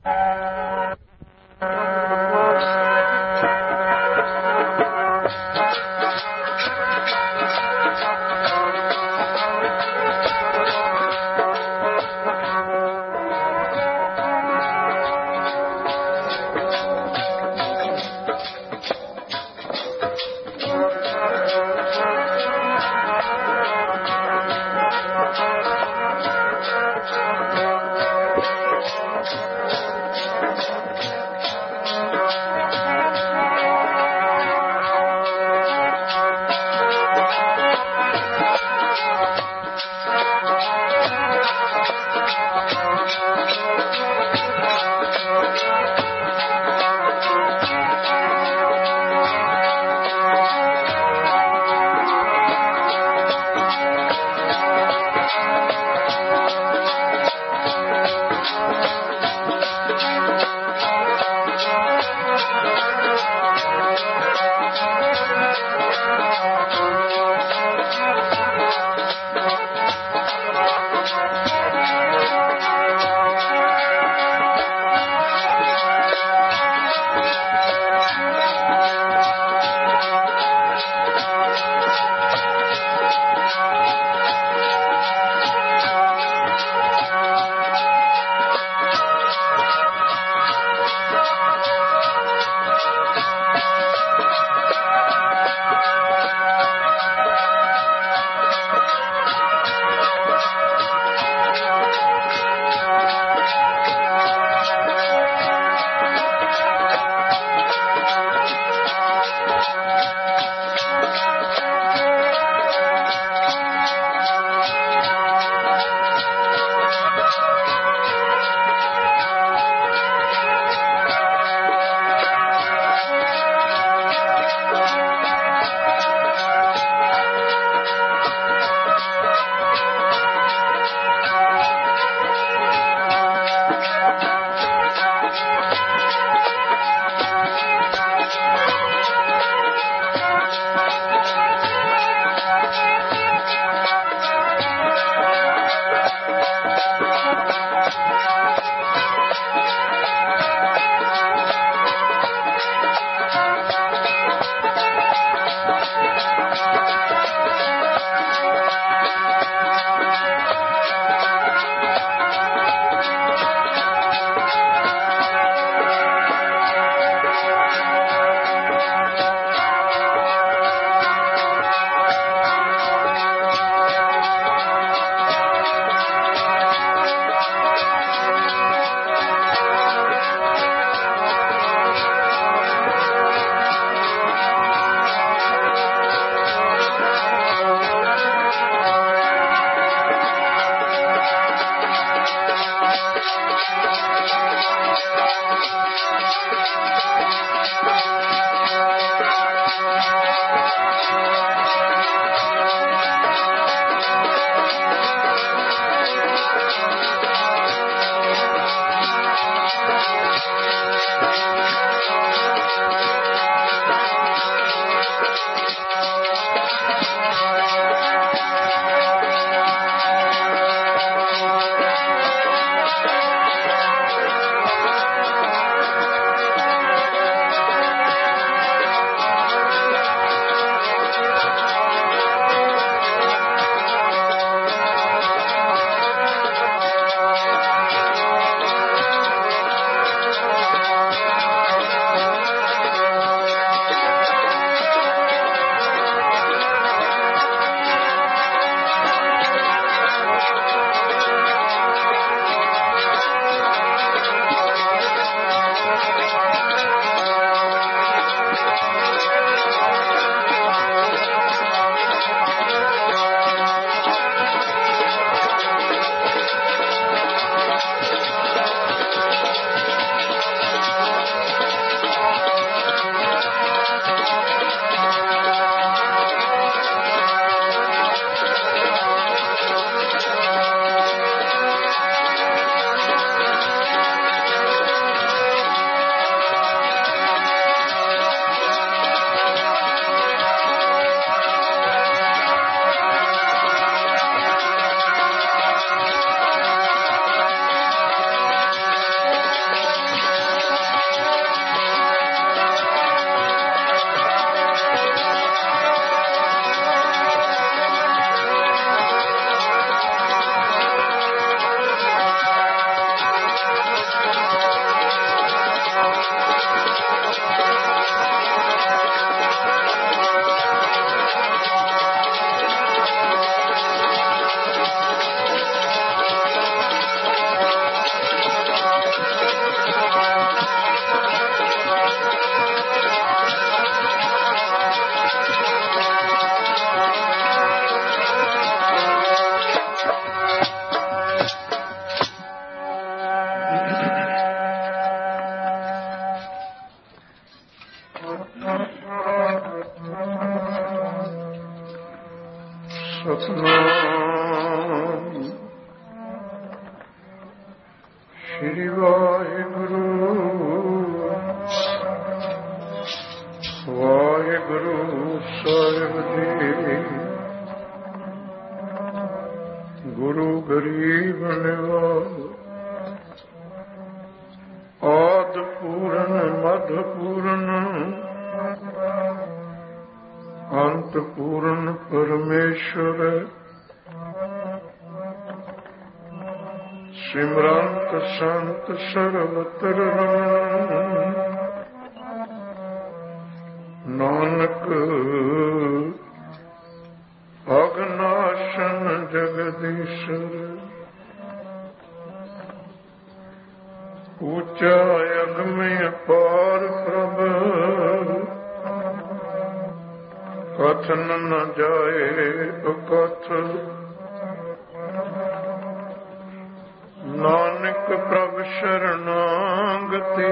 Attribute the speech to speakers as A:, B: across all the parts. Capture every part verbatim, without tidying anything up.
A: Thank you. Satnam Shri Waheguru Waheguru Sahib ji. ਗੁਰੂ ਗਰੀਬ ਨਿਵਾਜ ਆਦਿ ਪੂਰਨ ਮਧ ਪੂਰਨ ਅੰਤ ਪੂਰਨ ਪਰਮੇਸ਼ਰ। ਸਿਮਰੰਤ ਸੰਤ ਸਰਵਤਰ ਨਾਨਕ ਅਗਨਾਸ਼ਨ ਜਗਦੀਸ਼ਰ। ਉੱਚਾ ਅਗਮੇ ਅਪਾਰ ਪ੍ਰਭ ਕਥਨ ਨ ਜਾਏ ਅਕਥ। ਨਾਨਕ ਪ੍ਰਭ ਸ਼ਰਨਾਗਤੀ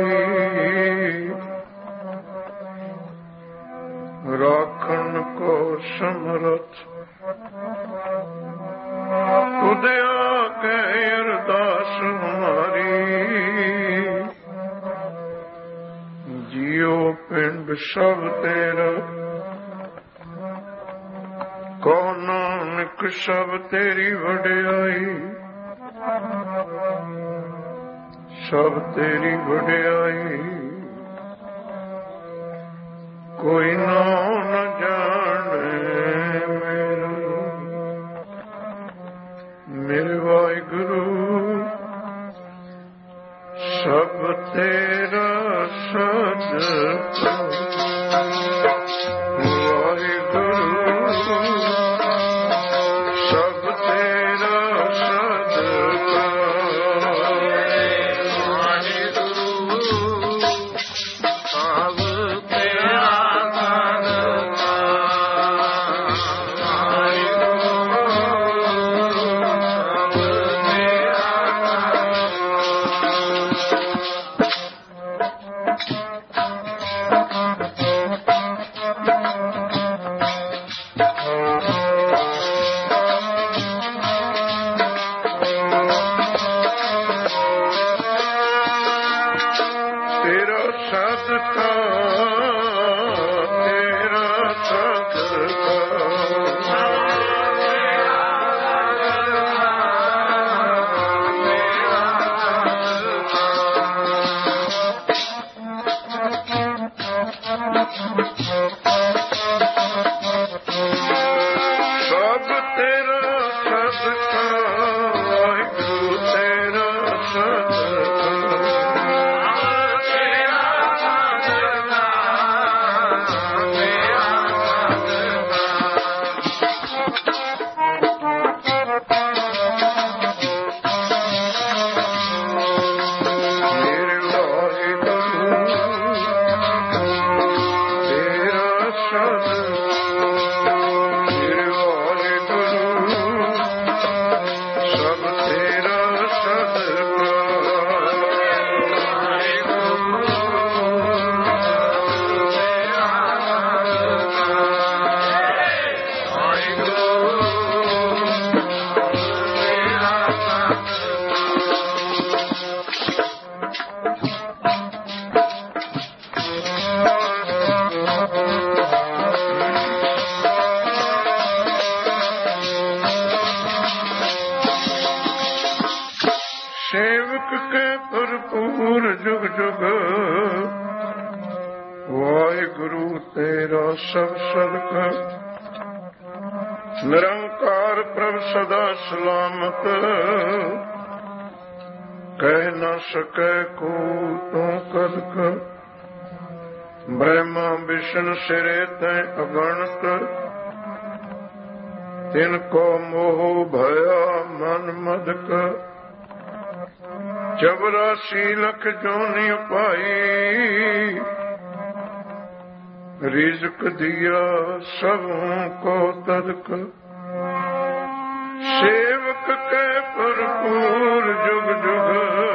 A: ਰਾਖਣ ਕੋ ਸਮਰਥ। ਤੁਧਿਆ ਕੇ ਅਰਦਾਸ ਹਮਾਰੀ ਜੀਉ ਪਿੰਡ ਸਭ ਤੇਰਾ। ਕੋ ਨਾਨਕ ਸਭ ਤੇਰੀ ਵਡਿਆਈ ਸਭ ਤੇਰੀ ਵਡਿਆਈ। ਕੋਈ ਨਾਮ ਨ ਜਾਣੇ ਮੇਰਾ। ਮੇਰੇ ਵਾਹਿਗੁਰੂ ਸਭ ਤੇਰਾ ਸਜਦਾ। ਵਾਹਿਗੁਰੂ ਤੇਰਾ ਸਭ ਸਦਕਾ। ਨਿਰੰਕਾਰ ਪ੍ਰਭ ਸਦਾ ਸਲਾਮਤ। ਕਹਿ ਨ ਸਕੈ ਕੋ ਤੂੰ ਕਦਕ। ਬ੍ਰਹਮਾ ਵਿਸ਼ਨ ਸਿਰੇ ਤੈ ਅਗਣਤ। ਤਿਨ ਕੋ ਮੋਹ ਭਇਆ ਮਨ ਮਦਕ। ਚੌਰਾਸੀ ਲੱਖ ਜੋਨੀ ਪਾਈ ਰਿਜ਼ਕ ਦਿਆ ਸਭੋਂ ਕੋ ਤਦਕ। ਸੇਵਕ ਕੇ ਭਰਪੂਰ ਜੁਗ ਜੁਗ।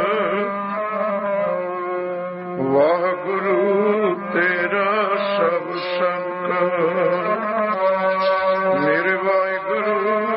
A: ਵਾਹਿਗੁਰੂ ਤੇਰਾ ਸਭ ਸੰਗ। ਮੇਰੇ ਵਾਹਿਗੁਰੂ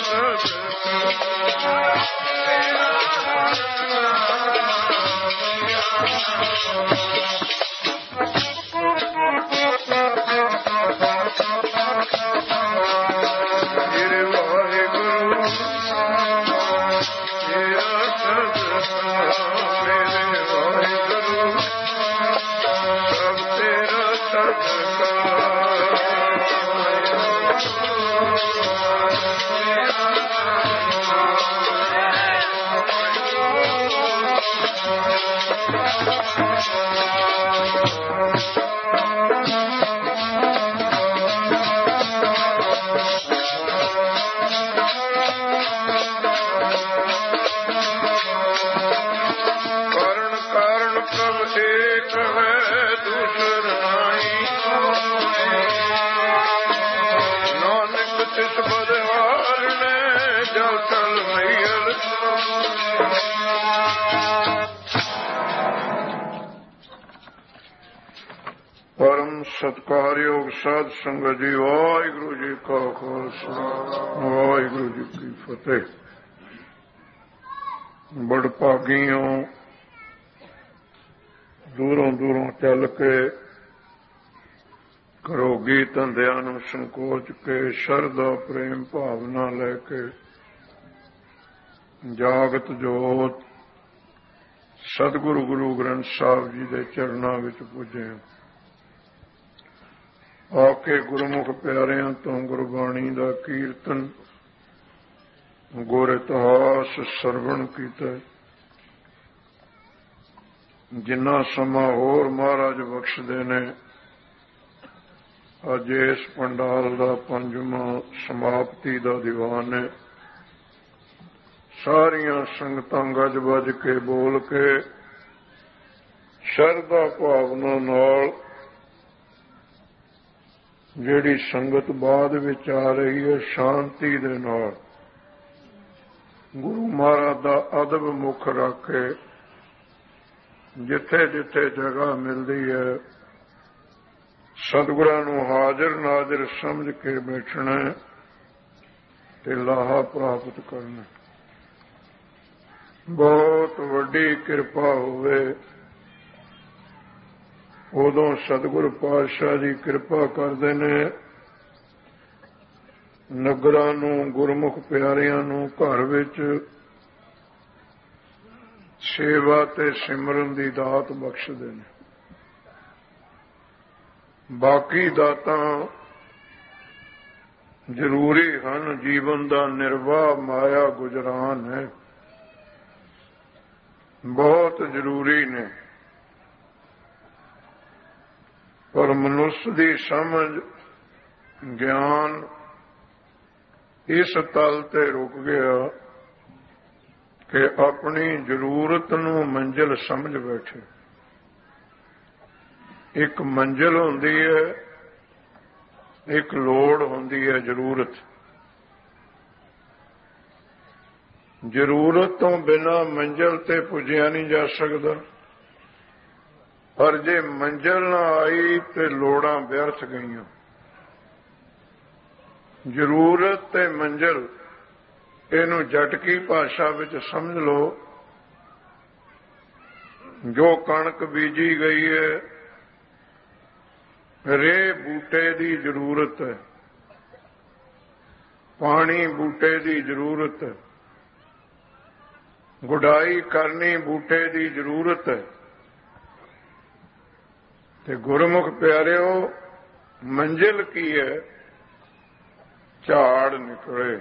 A: परम सत्कारयोग साध संगत जी, वाहिगुरु जी का खालसा वाहिगुरु जी की फतेह। बड़भागियों, दूरों दूरों चल के घरोगी धंधिया नूं संकोच के शरधा प्रेम भावना लैके जागत जोत सतगुरु गुरु ग्रंथ साहिब जी के चरणों में पुजे। आके गुरमुख प्यारियां तो गुरबाणी का कीर्तन गुर इतिहास सरवण कीता। जिन्ना समा होर महाराज बख्शदे ने अज इस पंडाल का पंजवां समाप्ति का दीवान है। सारियां संगतां गज बज के बोल के शरधा भावना नाल जिहड़ी संगत बाद विच आ रही है शांति दे नाल गुरु महाराज दा अदब मुख रख के जिथे जिथे जगह मिलती है सतगुरां नूं हाजिर नाजिर समझ के बैठना ते लाहा प्राप्त करना। बहुत वड्डी किरपा होवे उदों सतगुरु पातशाह जी किरपा करते ने नगरां नूं गुरमुख प्यारियां नूं घर विच सेवा ते सिमरन दी दात बख्शदे ने। बाकी दातां जरूरी हन, जीवन दा निर्वाह माया गुजरान है, बहुत जरूरी ने, पर मनुष्य की समझ ज्ञान इस तल ते रुक गया कि अपनी जरूरत नूं मंजिल समझ बैठे। एक मंजिल होंदी है, एक लोड़ होंदी है जरूरत। जरूरत तो बिना मंजिल ते पुजिया नहीं जा सकता, पर जे मंजिल ना आई तो लोड़ां व्यर्थ गईयां। जरूरत ते मंजिल इनू जटकी भाषा विच समझ लो। जो कणक बीजी गई है, रे बूटे की जरूरत है, पानी बूटे की जरूरत है, गुडाई करनी बूटे की जरूरत है। ते गुरमुख प्यारिओ मंजिल की है? झाड़ निकले,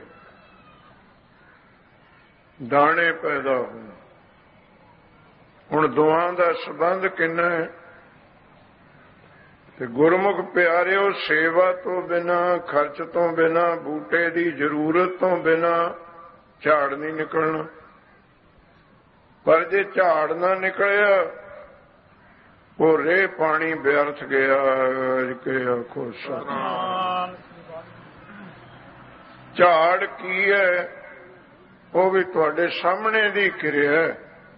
A: दाने पैदा हो। हुण दोआं दा संबंध किन्ना है? ते गुरमुख प्यारिओ सेवा तो बिना, खर्च तो बिना, बूटे की जरूरत तो बिना झाड़ नहीं निकलना। पर जे झाड़ ना निकलिया वो रे पानी व्यर्थ गया के आखो सतनाम। झाड़ की है? वो भी तुहाडे सामने दी किरिया है।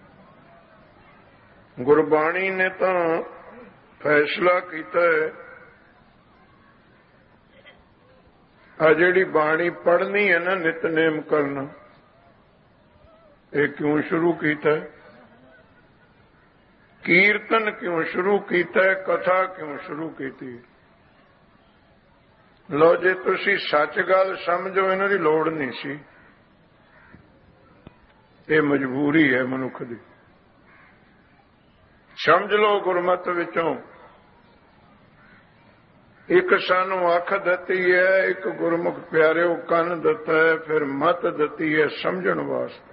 A: गुरबाणी ने तो फैसला किया है ਆ ਜਿਹੜੀ ਬਾਣੀ ਪੜ੍ਹਨੀ ਹੈ ਨਾ, ਨਿਤਨੇਮ ਕਰਨਾ, ਇਹ ਕਿਉਂ ਸ਼ੁਰੂ ਕੀਤਾ? ਕੀਰਤਨ ਕਿਉਂ ਸ਼ੁਰੂ ਕੀਤਾ? ਕਥਾ ਕਿਉਂ ਸ਼ੁਰੂ ਕੀਤੀ? ਲਓ, ਜੇ ਤੁਸੀਂ ਸੱਚ ਗੱਲ ਸਮਝੋ, ਇਹਨਾਂ ਦੀ ਲੋੜ ਨਹੀਂ ਸੀ। ਇਹ ਮਜਬੂਰੀ ਹੈ ਮਨੁੱਖ ਦੀ। ਸਮਝ ਲਓ, ਗੁਰਮਤਿ ਵਿੱਚੋਂ ਇੱਕ ਸਾਨੂੰ ਅੱਖ ਦਿੱਤੀ ਹੈ, ਇੱਕ ਗੁਰਮੁਖ ਪਿਆਰਿਓ ਕੰਨ ਦਿੱਤਾ ਹੈ, ਫਿਰ ਮਤ ਦਿੱਤੀ ਹੈ ਸਮਝਣ ਵਾਸਤੇ।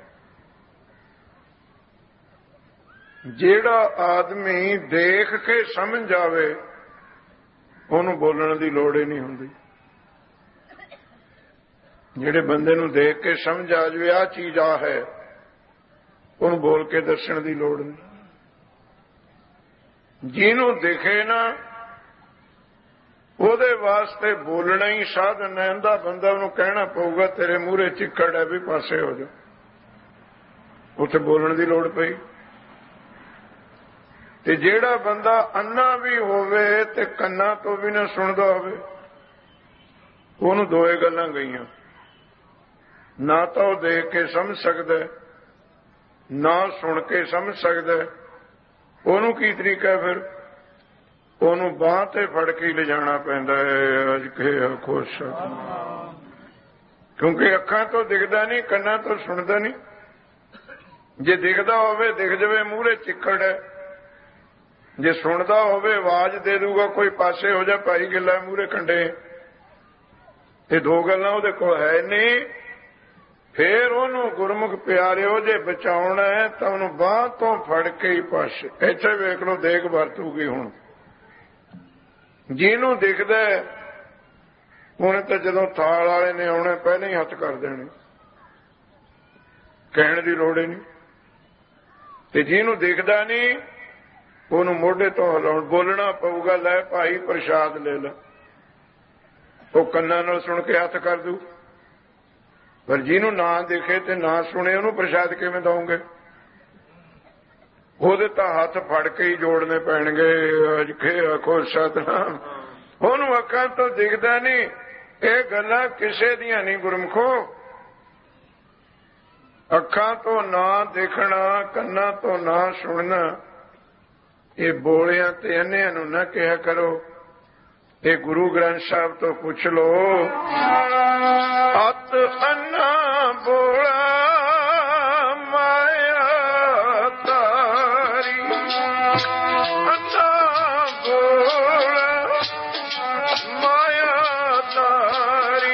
A: ਜਿਹੜਾ ਆਦਮੀ ਦੇਖ ਕੇ ਸਮਝ ਜਾਵੇ, ਉਹਨੂੰ ਬੋਲਣ ਦੀ ਲੋੜ ਹੀ ਨਹੀਂ ਹੁੰਦੀ। ਜਿਹੜੇ ਬੰਦੇ ਨੂੰ ਦੇਖ ਕੇ ਸਮਝ ਆ ਜਾਵੇ ਆਹ ਚੀਜ਼ ਆ ਹੈ, ਉਹਨੂੰ ਬੋਲ ਕੇ ਦੱਸਣ ਦੀ ਲੋੜ ਨਹੀਂ। ਜਿਹਨੂੰ ਦਿਖੇ ਨਾ, ਉਹਦੇ ਵਾਸਤੇ ਬੋਲਣਾ ਹੀ ਸਾਧਨ ਹੈ। ਇਹਦਾ ਬੰਦਾ ਉਹਨੂੰ ਕਹਿਣਾ ਪਊਗਾ ਤੇਰੇ ਮੂਹਰੇ ਚਿੱਕੜ ਹੈ, ਵੀ ਪਾਸੇ ਹੋ ਜਾ। ਉੱਥੇ ਬੋਲਣ ਦੀ ਲੋੜ ਪਈ। ਤੇ ਜਿਹੜਾ ਬੰਦਾ ਅੰਨਾ ਵੀ ਹੋਵੇ ਤੇ ਕੰਨਾਂ ਤੋਂ ਵੀ ਨਾ ਸੁਣਦਾ ਹੋਵੇ, ਉਹਨੂੰ ਦੋਏ ਗੱਲਾਂ ਗਈਆਂ। ਨਾ ਤਾਂ ਉਹ ਦੇਖ ਕੇ ਸਮਝ ਸਕਦਾ, ਨਾ ਸੁਣ ਕੇ ਸਮਝ ਸਕਦਾ। ਉਹਨੂੰ ਕੀ ਤਰੀਕਾ ਫਿਰ? ਉਹਨੂੰ ਬਾਂਹ ਤੇ ਫੜ ਕੇ ਲਿਜਾਣਾ ਪੈਂਦਾ ਹੈ। ਅੱਜ ਕੇ ਖੁਸ਼, ਕਿਉਂਕਿ ਅੱਖਾਂ ਤੋਂ ਦਿਖਦਾ ਨਹੀਂ, ਕੰਨਾਂ ਤੋਂ ਸੁਣਦਾ ਨਹੀਂ। ਜੇ ਦਿਖਦਾ ਹੋਵੇ ਦਿਖ ਜਾਵੇ ਮੂਹਰੇ ਚਿੱਕੜ ਹੈ, ਜੇ ਸੁਣਦਾ ਹੋਵੇ ਆਵਾਜ਼ ਦੇ ਦੂਗਾ ਕੋਈ ਪਾਸੇ ਹੋ ਜਾ ਭਾਈ, ਗਿੱਲਾ ਮੂਹਰੇ ਕੰਡੇ। ਇਹ ਦੋ ਗੱਲਾਂ ਉਹਦੇ ਕੋਲ ਹੈ ਨਹੀਂ। ਫੇਰ ਉਹਨੂੰ ਗੁਰਮੁਖ ਪਿਆਰਿਓ ਜੇ ਬਚਾਉਣਾ ਹੈ ਤਾਂ ਉਹਨੂੰ ਬਾਂਹ ਤੋਂ ਫੜ ਕੇ ਹੀ ਪਾਸੇ। ਇੱਥੇ ਵੇਖ ਲਓ, ਦੇਖ ਵਰਤੂਗੀ ਹੁਣ। ਜਿਹਨੂੰ ਦਿਖਦਾ ਉਹਨੇ ਤਾਂ ਜਦੋਂ ਥਾਲ ਵਾਲੇ ਨੇ ਆਉਣਾ ਪਹਿਲਾਂ ਹੀ ਹੱਥ ਕਰ ਦੇਣੇ, ਕਹਿਣ ਦੀ ਲੋੜ ਹੀ ਨਹੀਂ। ਤੇ ਜਿਹਨੂੰ ਦਿਖਦਾ ਨਹੀਂ, ਉਹਨੂੰ ਮੋਢੇ ਤੋਂ ਹਿਲਾਉਣ, ਬੋਲਣਾ ਪਊਗਾ, ਲੈ ਭਾਈ ਪ੍ਰਸ਼ਾਦ ਲੈ ਲੈ। ਉਹ ਕੰਨਾਂ ਨਾਲ ਸੁਣ ਕੇ ਹੱਥ ਕਰ ਦੂ। ਪਰ ਜਿਹਨੂੰ ਨਾ ਦਿਖੇ ਤੇ ਨਾ ਸੁਣੇ, ਉਹਨੂੰ ਪ੍ਰਸ਼ਾਦ ਕਿਵੇਂ ਦਓਗੇ? ਉਹਦੇ ਤਾਂ ਹੱਥ ਫੜ ਕੇ ਹੀ ਜੋੜਨੇ ਪੈਣਗੇ। ਅੱਜ ਖੇ ਆਖੋ ਸਤਿਨਾਮ। ਉਹਨੂੰ ਅੱਖਾਂ ਤੋਂ ਦਿਖਦਾ ਨਹੀਂ। ਇਹ ਗੱਲਾਂ ਕਿਸੇ ਦੀਆਂ ਨਹੀਂ ਗੁਰਮਖੋ। ਅੱਖਾਂ ਤੋਂ ਨਾ ਦੇਖਣਾ, ਕੰਨਾਂ ਤੋਂ ਨਾ ਸੁਣਨਾ, ਇਹ ਬੋਲਿਆਂ ਤੇ ਅੰਨਿਆਂ ਨੂੰ ਨਾ ਕਿਹਾ ਕਰੋ। ਇਹ ਗੁਰੂ ਗ੍ਰੰਥ ਸਾਹਿਬ ਤੋਂ ਪੁੱਛ ਲਓ। ਅਤ ਅੰਨਾ ਬੋਲਾ ਮਾਇਆ ਤਾਰੀ, ਅੰਨਾ ਬੋਲਾ ਮਾਇਆ ਤਾਰੀ।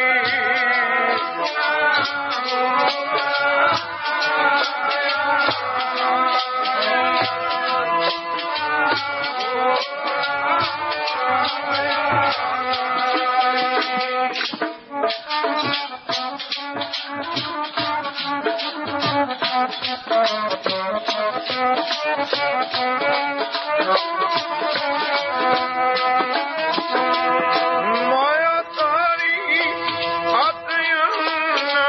A: ਮਾਇਆ ਤਾਰੀ ਅਤ ਅੰਨਾ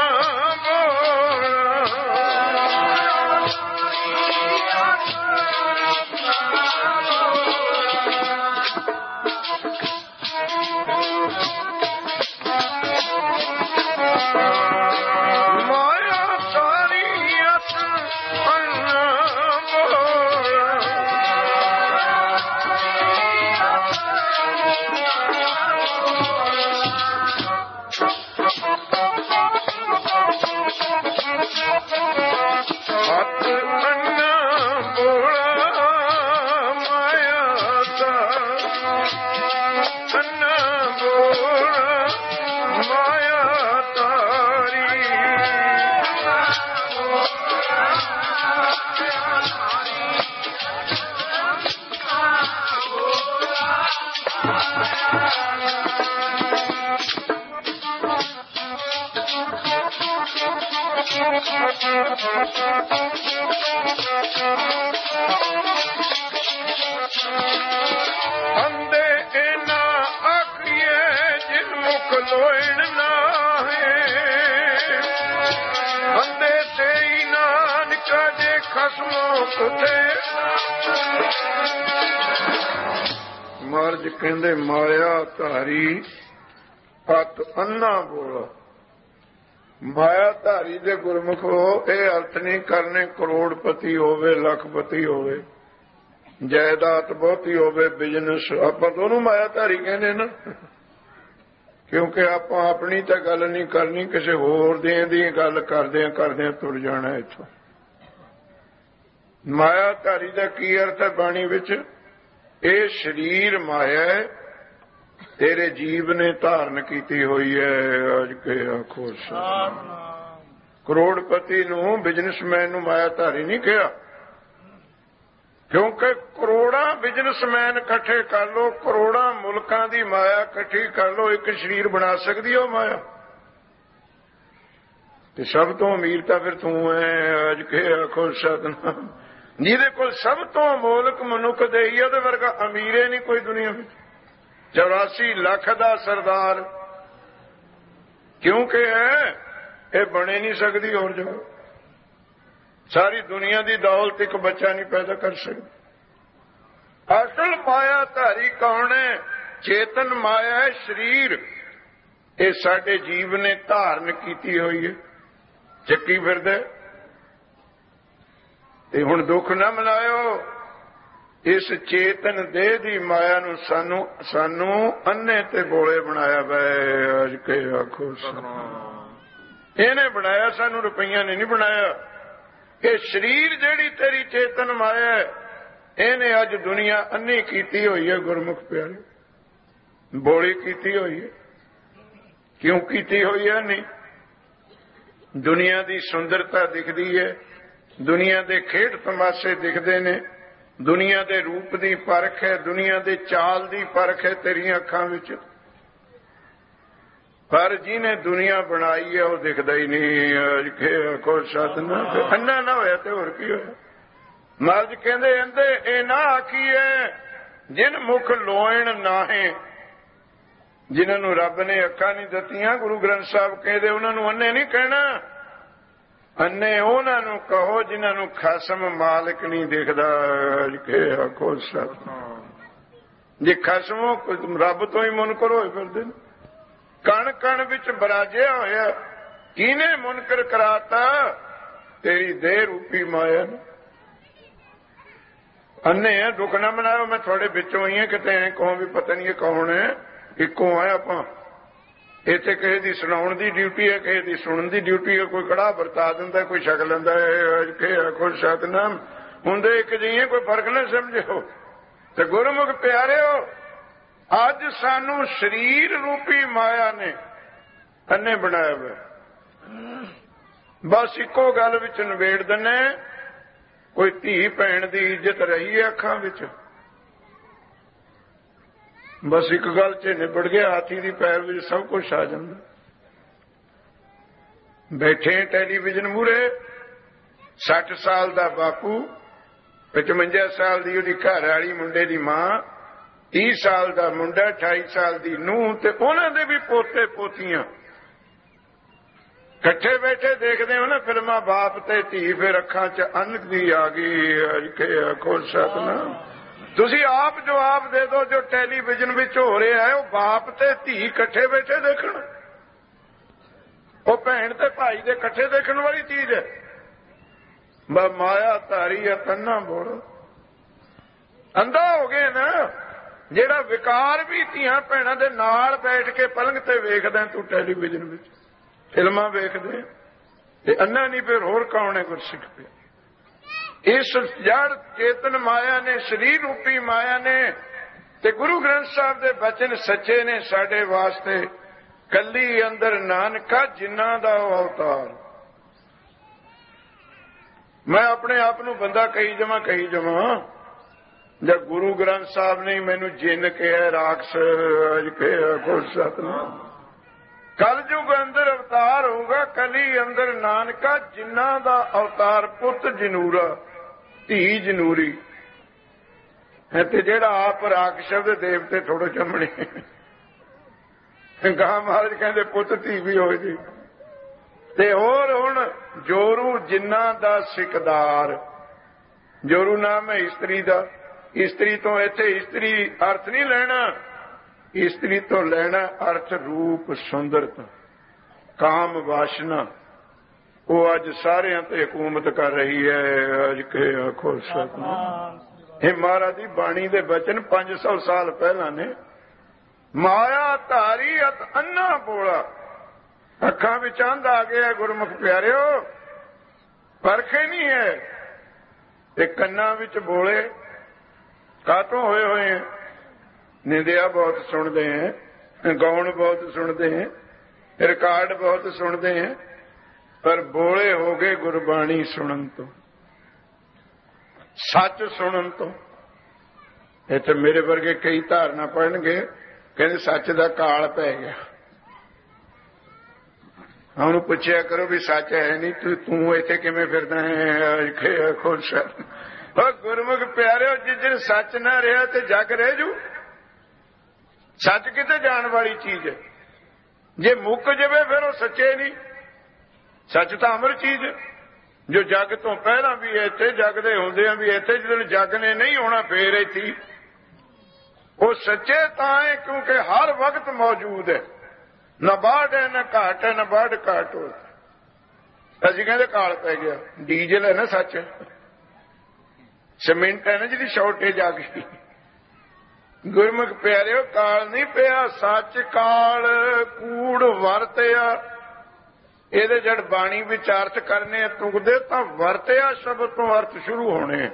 A: ਅੰਦੇ ਇਨਾ ਆਖੀਏ ਜਿਨ ਮੁਖ ਲੋਇਣ ਨਾਹੇ, ਅੰਦੇ ਤੇ ਹੀ ਨਾਨਕਾ ਜੇ ਖਸਮੋ ਕੁੱਤੇ। ਮਹਾਰਾਜ ਕਹਿੰਦੇ ਮਾਇਆ ਧਾਰੀ ਅਤ ਅੰਨਾ ਬੋਲ। ਮਾਇਆ ਧਾਰੀ ਦੇ ਗੁਰਮੁਖ ਹੋ, ਇਹ ਅਰਥ ਨਹੀਂ ਕਰਨੇ ਕਰੋੜਪਤੀ ਹੋਵੇ, ਲੱਖਪਤੀ ਹੋਵੇ, ਜਾਇਦਾਦ ਬਹੁਤੀ ਹੋਵੇ, ਬਿਜ਼ਨਸ। ਆਪਾਂ ਦੋਨੋਂ ਮਾਇਆ ਧਾਰੀ ਕਹਿੰਦੇ ਨਾ, ਕਿਉਂਕਿ ਆਪਾਂ ਆਪਣੀ ਤਾਂ ਗੱਲ ਨਹੀਂ ਕਰਨੀ, ਕਿਸੇ ਹੋਰ ਦੇ ਦੀ ਗੱਲ ਕਰਦਿਆਂ ਕਰਦਿਆਂ ਤੁਰ ਜਾਣਾ ਇੱਥੋਂ। ਮਾਇਆ ਧਾਰੀ ਦਾ ਕੀ ਅਰਥ ਹੈ ਬਾਣੀ ਵਿੱਚ? ਇਹ ਸਰੀਰ ਮਾਇਆ ਹੈ, ਤੇਰੇ ਜੀਵ ਨੇ ਧਾਰਨ ਕੀਤੀ ਹੋਈ ਹੈ। ਅੱਜ ਕੇ ਆਖੋ ਕਰੋੜਪਤੀ ਨੂੰ, ਬਿਜ਼ਨਸਮੈਨ ਨੂੰ ਮਾਇਆ ਧਾਰੀ ਨਹੀਂ ਕਿਹਾ, ਕਿਉਂਕਿ ਕਰੋੜਾਂ ਬਿਜ਼ਨਸਮੈਨ ਇਕੱਠੇ ਕਰ ਲੋ, ਕਰੋੜਾਂ ਮੁਲਕਾਂ ਦੀ ਮਾਇਆ ਇਕੱਠੀ ਕਰ ਲੋ, ਇੱਕ ਸਰੀਰ ਬਣਾ ਸਕਦੀ ਉਹ ਮਾਇਆ। ਤੇ ਸਭ ਤੋਂ ਅਮੀਰ ਤਾਂ ਫਿਰ ਤੂੰ ਹੈ। ਅੱਜ ਕੇ ਆਖੋ ਸਤਿਨਾਮ। ਜਿਹਦੇ ਕੋਲ ਸਭ ਤੋਂ ਮੋਲਕ ਮਨੁੱਖ ਦੇਈ, ਉਹਦੇ ਵਰਗਾ ਅਮੀਰੇ ਨਹੀਂ ਕੋਈ ਦੁਨੀਆ ਵਿੱਚ। ਚੌਰਾਸੀ ਲੱਖ ਦਾ ਸਰਦਾਰ ਕਿਉਂਕਿ ਹੈ, ਇਹ ਬਣੇ ਨਹੀਂ ਸਕਦੀ ਹੋਰ ਜਗ੍ਹਾ। ਸਾਰੀ ਦੁਨੀਆ ਦੀ ਦੌਲਤ ਇੱਕ ਬੱਚਾ ਨਹੀਂ ਪੈਦਾ ਕਰ ਸਕਦਾ। ਅਸਲ ਮਾਇਆ ਧਾਰੀ ਕੌਣ ਹੈ? ਚੇਤਨ ਮਾਇਆ ਹੈ, ਸਰੀਰ। ਇਹ ਸਾਡੇ ਜੀਵ ਨੇ ਧਾਰਨ ਕੀਤੀ ਹੋਈ ਹੈ, ਚੱਕੀ ਫਿਰਦਾ। ਤੇ ਹੁਣ ਦੁੱਖ ਨਾ ਮਨਾਇਓ, ਇਸ ਚੇਤਨ ਦੇਹ ਦੀ ਮਾਇਆ ਨੂੰ ਸਾਨੂੰ ਸਾਨੂੰ ਅੰਨੇ ਤੇ ਬੋਲੇ ਬਣਾਇਆ ਵੈ। ਅੱਜ ਕੇ ਆਖੋ ਇਹਨੇ ਬਣਾਇਆ, ਸਾਨੂੰ ਰੁਪਈਆਂ ਨੇ ਨਹੀਂ ਬਣਾਇਆ। ਇਹ ਸਰੀਰ ਜਿਹੜੀ ਤੇਰੀ ਚੇਤਨ ਮਾਇਆ ਹੈ, ਇਹਨੇ ਅੱਜ ਦੁਨੀਆ ਅੰਨੀ ਕੀਤੀ ਹੋਈ ਹੈ। ਗੁਰਮੁਖ ਪਿਆਰੇ, ਬੋਲੀ ਕੀਤੀ ਹੋਈ ਹੈ। ਕਿਉਂ ਕੀਤੀ ਹੋਈ ਹੈ? ਨਹੀਂ, ਦੁਨੀਆ ਦੀ ਸੁੰਦਰਤਾ ਦਿਖਦੀ ਹੈ, ਦੁਨੀਆ ਦੇ ਖੇਡ ਤਮਾਸ਼ੇ ਦਿਖਦੇ ਨੇ, ਦੁਨੀਆ ਦੇ ਰੂਪ ਦੀ ਪਰਖ ਹੈ, ਦੁਨੀਆ ਦੇ ਚਾਲ ਦੀ ਪਰਖ ਹੈ ਤੇਰੀਆਂ ਅੱਖਾਂ ਵਿੱਚ। ਪਰ ਜਿਹਨੇ ਦੁਨੀਆ ਬਣਾਈ ਹੈ ਉਹ ਦਿਖਦਾ ਹੀ ਨਹੀਂ। ਅੱਜ ਕੇ ਕੋ ਸਤਿਨਾਮ। ਅੰਨਾ ਨਾ ਹੋਇਆ ਤੇ ਹੋਰ ਕੀ ਹੋਇਆ? ਮਹਾਰਾਜ ਕਹਿੰਦੇ ਅੰਦੇ ਇਹ ਨਾ ਆਖੀਏ ਜਿਨ ਮੁਖ ਲੋਇਣ ਨਾਹੇ। ਜਿਨ੍ਹਾਂ ਨੂੰ ਰੱਬ ਨੇ ਅੱਖਾਂ ਨਹੀਂ ਦਿੱਤੀਆਂ, ਗੁਰੂ ਗ੍ਰੰਥ ਸਾਹਿਬ ਕਹਿੰਦੇ ਉਹਨਾਂ ਨੂੰ ਅੰਨੇ ਨਹੀਂ ਕਹਿਣਾ। ਅੰਨੇ ਉਹਨਾਂ ਨੂੰ ਕਹੋ ਜਿਨ੍ਹਾਂ ਨੂੰ ਖਸਮ ਮਾਲਕ ਨਹੀਂ ਦੇਖਦਾ। ਅੱਜ ਕੇ ਆਖੋ ਸਤਿਨਾਮ। ਜੇ ਖਸਮੋਂ ਰੱਬ ਤੋਂ ਹੀ ਮੁਨਕਰ ਹੋਏ ਫਿਰਦੇ ਨੇ, ਕਣ ਕਣ ਵਿੱਚ ਬਰਾਜਿਆ ਹੋਇਆ, ਕਿਹਨੇ ਮੁਨਕਰ ਕਰਾਤਾ? ਤੇਰੀ ਦੇਹ ਰੂਪੀ ਮਾਇਆ ਨੇ। ਅੰਨੇ ਆ, ਦੁੱਖ ਨਾ ਮਨਾਓ, ਮੈਂ ਤੁਹਾਡੇ ਵਿੱਚੋਂ ਹੀ ਹਾਂ। ਕਿਤੇ ਐ ਕਹੋ ਵੀ ਪਤਾ ਨਹੀਂ ਇਹ ਕੌਣ ਹੈ, ਇੱਕੋ ਹੈ ਆਪਾਂ। ਇੱਥੇ ਕਿਸੇ ਦੀ ਸੁਣਾਉਣ ਦੀ ਡਿਊਟੀ ਹੈ, ਕਿਸੇ ਦੀ ਸੁਣਨ ਦੀ ਡਿਊਟੀ ਹੈ। ਕੋਈ ਕੜਾ ਵਰਤਾ ਦਿੰਦਾ, ਕੋਈ ਛਕ ਲੈਂਦਾ ਹੈ। ਅੱਜ ਕੇ ਆਖੋ ਸਤਿਨਾਮ। ਹੁੰਦੇ ਇੱਕ ਜਿਹੇ, ਕੋਈ ਫਰਕ ਨਾ ਸਮਝੋ। ਤੇ ਗੁਰਮੁਖ ਪਿਆਰਿਓ, ਅੱਜ ਸਾਨੂੰ ਸਰੀਰ ਰੂਪੀ ਮਾਇਆ ਨੇ ਅੰਨੇ ਬਣਾਇਆ ਹੋਇਆ। ਬਸ ਇੱਕੋ ਗੱਲ ਵਿੱਚ ਨਿਬੇੜ ਦਿੰਨੇ, ਕੋਈ ਧੀ ਭੈਣ ਦੀ ਇੱਜ਼ਤ ਰਹੀ ਹੈ ਅੱਖਾਂ ਵਿੱਚ? ਬਸ ਇੱਕ ਗੱਲ 'ਚ ਨਿਬੜ ਗਿਆ। ਹਾਥੀ ਦੀ ਪੈਰ ਵਿੱਚ ਸਭ ਕੁਝ ਆ ਜਾਂਦਾ। ਬੈਠੇ ਟੈਲੀਵਿਜ਼ਨ ਮੂਹਰੇ, ਸੱਠ ਸਾਲ ਦਾ ਬਾਪੂ, ਪਚਵੰਜਾ ਸਾਲ ਦੀ ਉਹਦੀ ਘਰ ਵਾਲੀ, ਮੁੰਡੇ ਦੀ ਮਾਂ, ਤੀਹ ਸਾਲ ਦਾ ਮੁੰਡਾ, ਅਠਾਈ ਸਾਲ ਦੀ ਨੂੰਹ, ਤੇ ਉਹਨਾਂ ਦੇ ਵੀ ਪੋਤੇ ਪੋਤੀਆਂ ਇਕੱਠੇ ਬੈਠੇ ਦੇਖਦੇ ਹੋ ਨਾ ਫਿਲਮਾਂ। ਬਾਪ ਤੇ ਧੀ, ਫਿਰ ਅੱਖਾਂ 'ਚ ਅੰਨ ਦੀ ਆ ਗਈ। ਅੱਜ ਕੇ ਆਖੋ ਸਤਿਨਾਮ। ਤੁਸੀਂ ਆਪ ਜਵਾਬ ਦੇ ਦਿਓ, ਜੋ ਟੈਲੀਵਿਜ਼ਨ ਵਿੱਚ ਹੋ ਰਿਹਾ ਹੈ ਉਹ ਬਾਪ ਤੇ ਧੀ ਇਕੱਠੇ ਬੈਠੇ ਦੇਖਣ? ਉਹ ਭੈਣ ਤੇ ਭਾਈ ਦੇ ਇਕੱਠੇ ਦੇਖਣ ਵਾਲੀ ਚੀਜ਼ ਹੈ? ਮਾਇਆ ਧਾਰੀ ਹੈ ਤੰਨਾ ਬੋਲ। ਅੰਧਾ ਹੋ ਗਏ ਨਾ, ਜਿਹੜਾ ਵਿਕਾਰ ਵੀ ਧੀਆਂ ਭੈਣਾਂ ਦੇ ਨਾਲ ਬੈਠ ਕੇ ਪਲੰਘ ਤੇ ਵੇਖਦਾ ਤੂੰ ਟੈਲੀਵਿਜ਼ਨ ਵਿੱਚ, ਫਿਲਮਾਂ ਵੇਖਦੇ, ਤੇ ਅੰਨਾ ਨਹੀਂ ਫਿਰ ਹੋਰ ਕੌਣ ਹੈ ਗੁਰਸਿੱਖ ਪਿਆ? ਇਸ ਜੜ ਚੇਤਨ ਮਾਇਆ ਨੇ, ਸਰੀਰ ਰੂਪੀ ਮਾਇਆ ਨੇ। ਤੇ ਗੁਰੂ ਗ੍ਰੰਥ ਸਾਹਿਬ ਦੇ ਬਚਨ ਸੱਚੇ ਨੇ ਸਾਡੇ ਵਾਸਤੇ। ਕੱਲੀ ਅੰਦਰ ਨਾਨਕਾ ਜਿਨ੍ਹਾਂ ਦਾ ਉਹ ਅਵਤਾਰ। ਮੈਂ ਆਪਣੇ ਆਪ ਨੂੰ ਬੰਦਾ ਕਹੀ ਜਾਵਾਂ ਕਹੀ ਜਾਵਾਂ, ਜਦ ਗੁਰੂ ਗ੍ਰੰਥ ਸਾਹਿਬ ਨੇ ਮੈਨੂੰ ਜਿੰਨ ਕਿਹਾ, ਰਾਖਸ। ਅੱਜ ਕਿਹਾ ਕੋ ਸਤਿਨਾਮ। ਕਲਯੁਗ ਅੰਦਰ ਅਵਤਾਰ ਹੋਊਗਾ, ਕਲੀ ਅੰਦਰ ਨਾਨਕਾ ਜਿਨ੍ਹਾਂ ਦਾ ਅਵਤਾਰ। ਪੁੱਤ ਜਨੂਰਾ, ਧੀ ਜਨੂਰੀ ਹੈ। ਤੇ ਜਿਹੜਾ ਆਪ ਰਾਖ ਸ਼ਬਦ ਦੇਵਤੇ ਥੋੜੇ ਜੰਮਣੇ। ਗਾਂ ਮਹਾਰਾਜ ਕਹਿੰਦੇ ਪੁੱਤ ਧੀ ਵੀ ਹੋਏ ਜੀ। ਤੇ ਹੋਰ ਹੁਣ ਜੋਰੂ ਜਿਨ੍ਹਾਂ ਦਾ ਸਿਕਦਾਰ। ਜੋਰੂ ਨਾਮ ਹੈ ਇਸਤਰੀ ਦਾ। ਇਸਤਰੀ ਤੋਂ ਇੱਥੇ ਇਸਤਰੀ ਅਰਥ ਨਹੀਂ ਲੈਣਾ, ਇਸਤਰੀ ਤੋਂ ਲੈਣਾ ਅਰਥ ਰੂਪ ਸੁੰਦਰਤਾ ਕਾਮ ਵਾਸ਼ਨਾ ਉਹ ਅੱਜ ਸਾਰਿਆਂ ਤੇ ਹਕੂਮਤ ਕਰ ਰਹੀ ਹੈ। ਅੱਜ ਕੇ ਆਖੋ ਸਤਿਨਾਮ। ਇਹ ਮਹਾਰਾਜ ਦੀ ਬਾਣੀ ਦੇ ਬਚਨ ਪੰਜ ਸੌ ਸਾਲ ਪਹਿਲਾਂ ਨੇ। ਮਾਇਆ ਧਾਰੀ ਅਤ ਅੰਨਾ ਬੋਲਾ, ਅੱਖਾਂ ਵਿੱਚ ਅੰਧ ਆ ਗਿਆ ਗੁਰਮੁਖ ਪਿਆਰਿਓ, ਪਰਖੇ ਨਹੀਂ ਹੈ। ਤੇ ਕੰਨਾਂ ਵਿੱਚ ਬੋਲੇ ਕਾਤੋਂ ਹੋਏ ਹੋਏ ਹੈ, ਨਿੰਦਿਆ ਬਹੁਤ ਸੁਣਦੇ ਹੈ, ਗਾਉਣ ਬਹੁਤ ਸੁਣਦੇ ਹੈ, ਰਿਕਾਰਡ ਬਹੁਤ ਸੁਣਦੇ ਹੈ, ਪਰ ਬੋਲੇ ਹੋ ਗਏ ਗੁਰਬਾਣੀ ਸੁਣਨ ਤੋਂ, ਸੱਚ ਸੁਣਨ ਤੋਂ। ਇੱਥੇ ਮੇਰੇ ਵਰਗੇ ਕਈ ਧਾਰਨਾ ਪੜਨਗੇ, ਕਹਿੰਦੇ ਸੱਚ ਦਾ ਕਾਲ ਪੈ ਗਿਆ। ਉਹਨੂੰ ਪੁੱਛਿਆ ਕਰੋ ਵੀ ਸੱਚ ਹੈ ਨਹੀਂ, ਤੂੰ ਤੂੰ ਇੱਥੇ ਕਿਵੇਂ ਫਿਰਦਾ ਹੈ? ਖੁਸ਼ ਉਹ ਗੁਰਮੁਖ ਪਿਆਰਿਓ, ਜਿਸ ਦਿਨ ਸੱਚ ਨਾ ਰਿਹਾ ਤੇ ਜਗ ਰਹਿ ਜੂ। ਸੱਚ ਕਿਤੇ ਜਾਣ ਵਾਲੀ ਚੀਜ਼ ਹੈ, ਜੇ ਮੁੱਕ ਜਾਵੇ ਫਿਰ ਉਹ ਸੱਚੇ ਨਹੀਂ। ਸੱਚ ਤਾਂ ਅਮਰ ਚੀਜ਼ ਹੈ, ਜੋ ਜੱਗ ਤੋਂ ਪਹਿਲਾਂ ਵੀ ਇੱਥੇ, ਜੱਗ ਦੇ ਹੁੰਦਿਆਂ ਵੀ ਇੱਥੇ, ਜਦੋਂ ਜੱਗ ਨੇ ਨਹੀਂ ਹੋਣਾ ਫੇਰ ਇੱਥੇ। ਉਹ ਸੱਚੇ ਤਾਂ ਹੈ ਕਿਉਂਕਿ ਹਰ ਵਕਤ ਮੌਜੂਦ ਹੈ, ਨਾ ਬਾੜ ਹੈ ਨਾ ਘਾਟ ਹੈ, ਨਾ ਬਾੜ ਘਾਟ ਹੋ। ਅਸੀਂ ਕਹਿੰਦੇ ਕਾਲ ਪੈ ਗਿਆ, ਡੀਜ਼ਲ ਹੈ ਨਾ ਸੱਚ, ਸੀਮੈਂਟ ਹੈ ਨਾ ਜਿਹਦੀ ਸ਼ਾਰਟੇਜ ਆ ਗਈ। ਗੁਰਮੁਖ ਪਿਆਰਿਓ ਕਾਲ ਨਹੀਂ ਪਿਆ, ਸੱਚ ਕਾਲ ਕੂੜ ਵਰਤਿਆ। ਇਹਦੇ ਜੜ ਬਾਣੀ ਵਿੱਚ ਅਰਥ ਕਰਨੇ ਤੁਗਦੇ ਤਾਂ ਵਰਤਿਆ ਸ਼ਬਦ ਤੋਂ ਅਰਥ ਸ਼ੁਰੂ ਹੋਣੇ।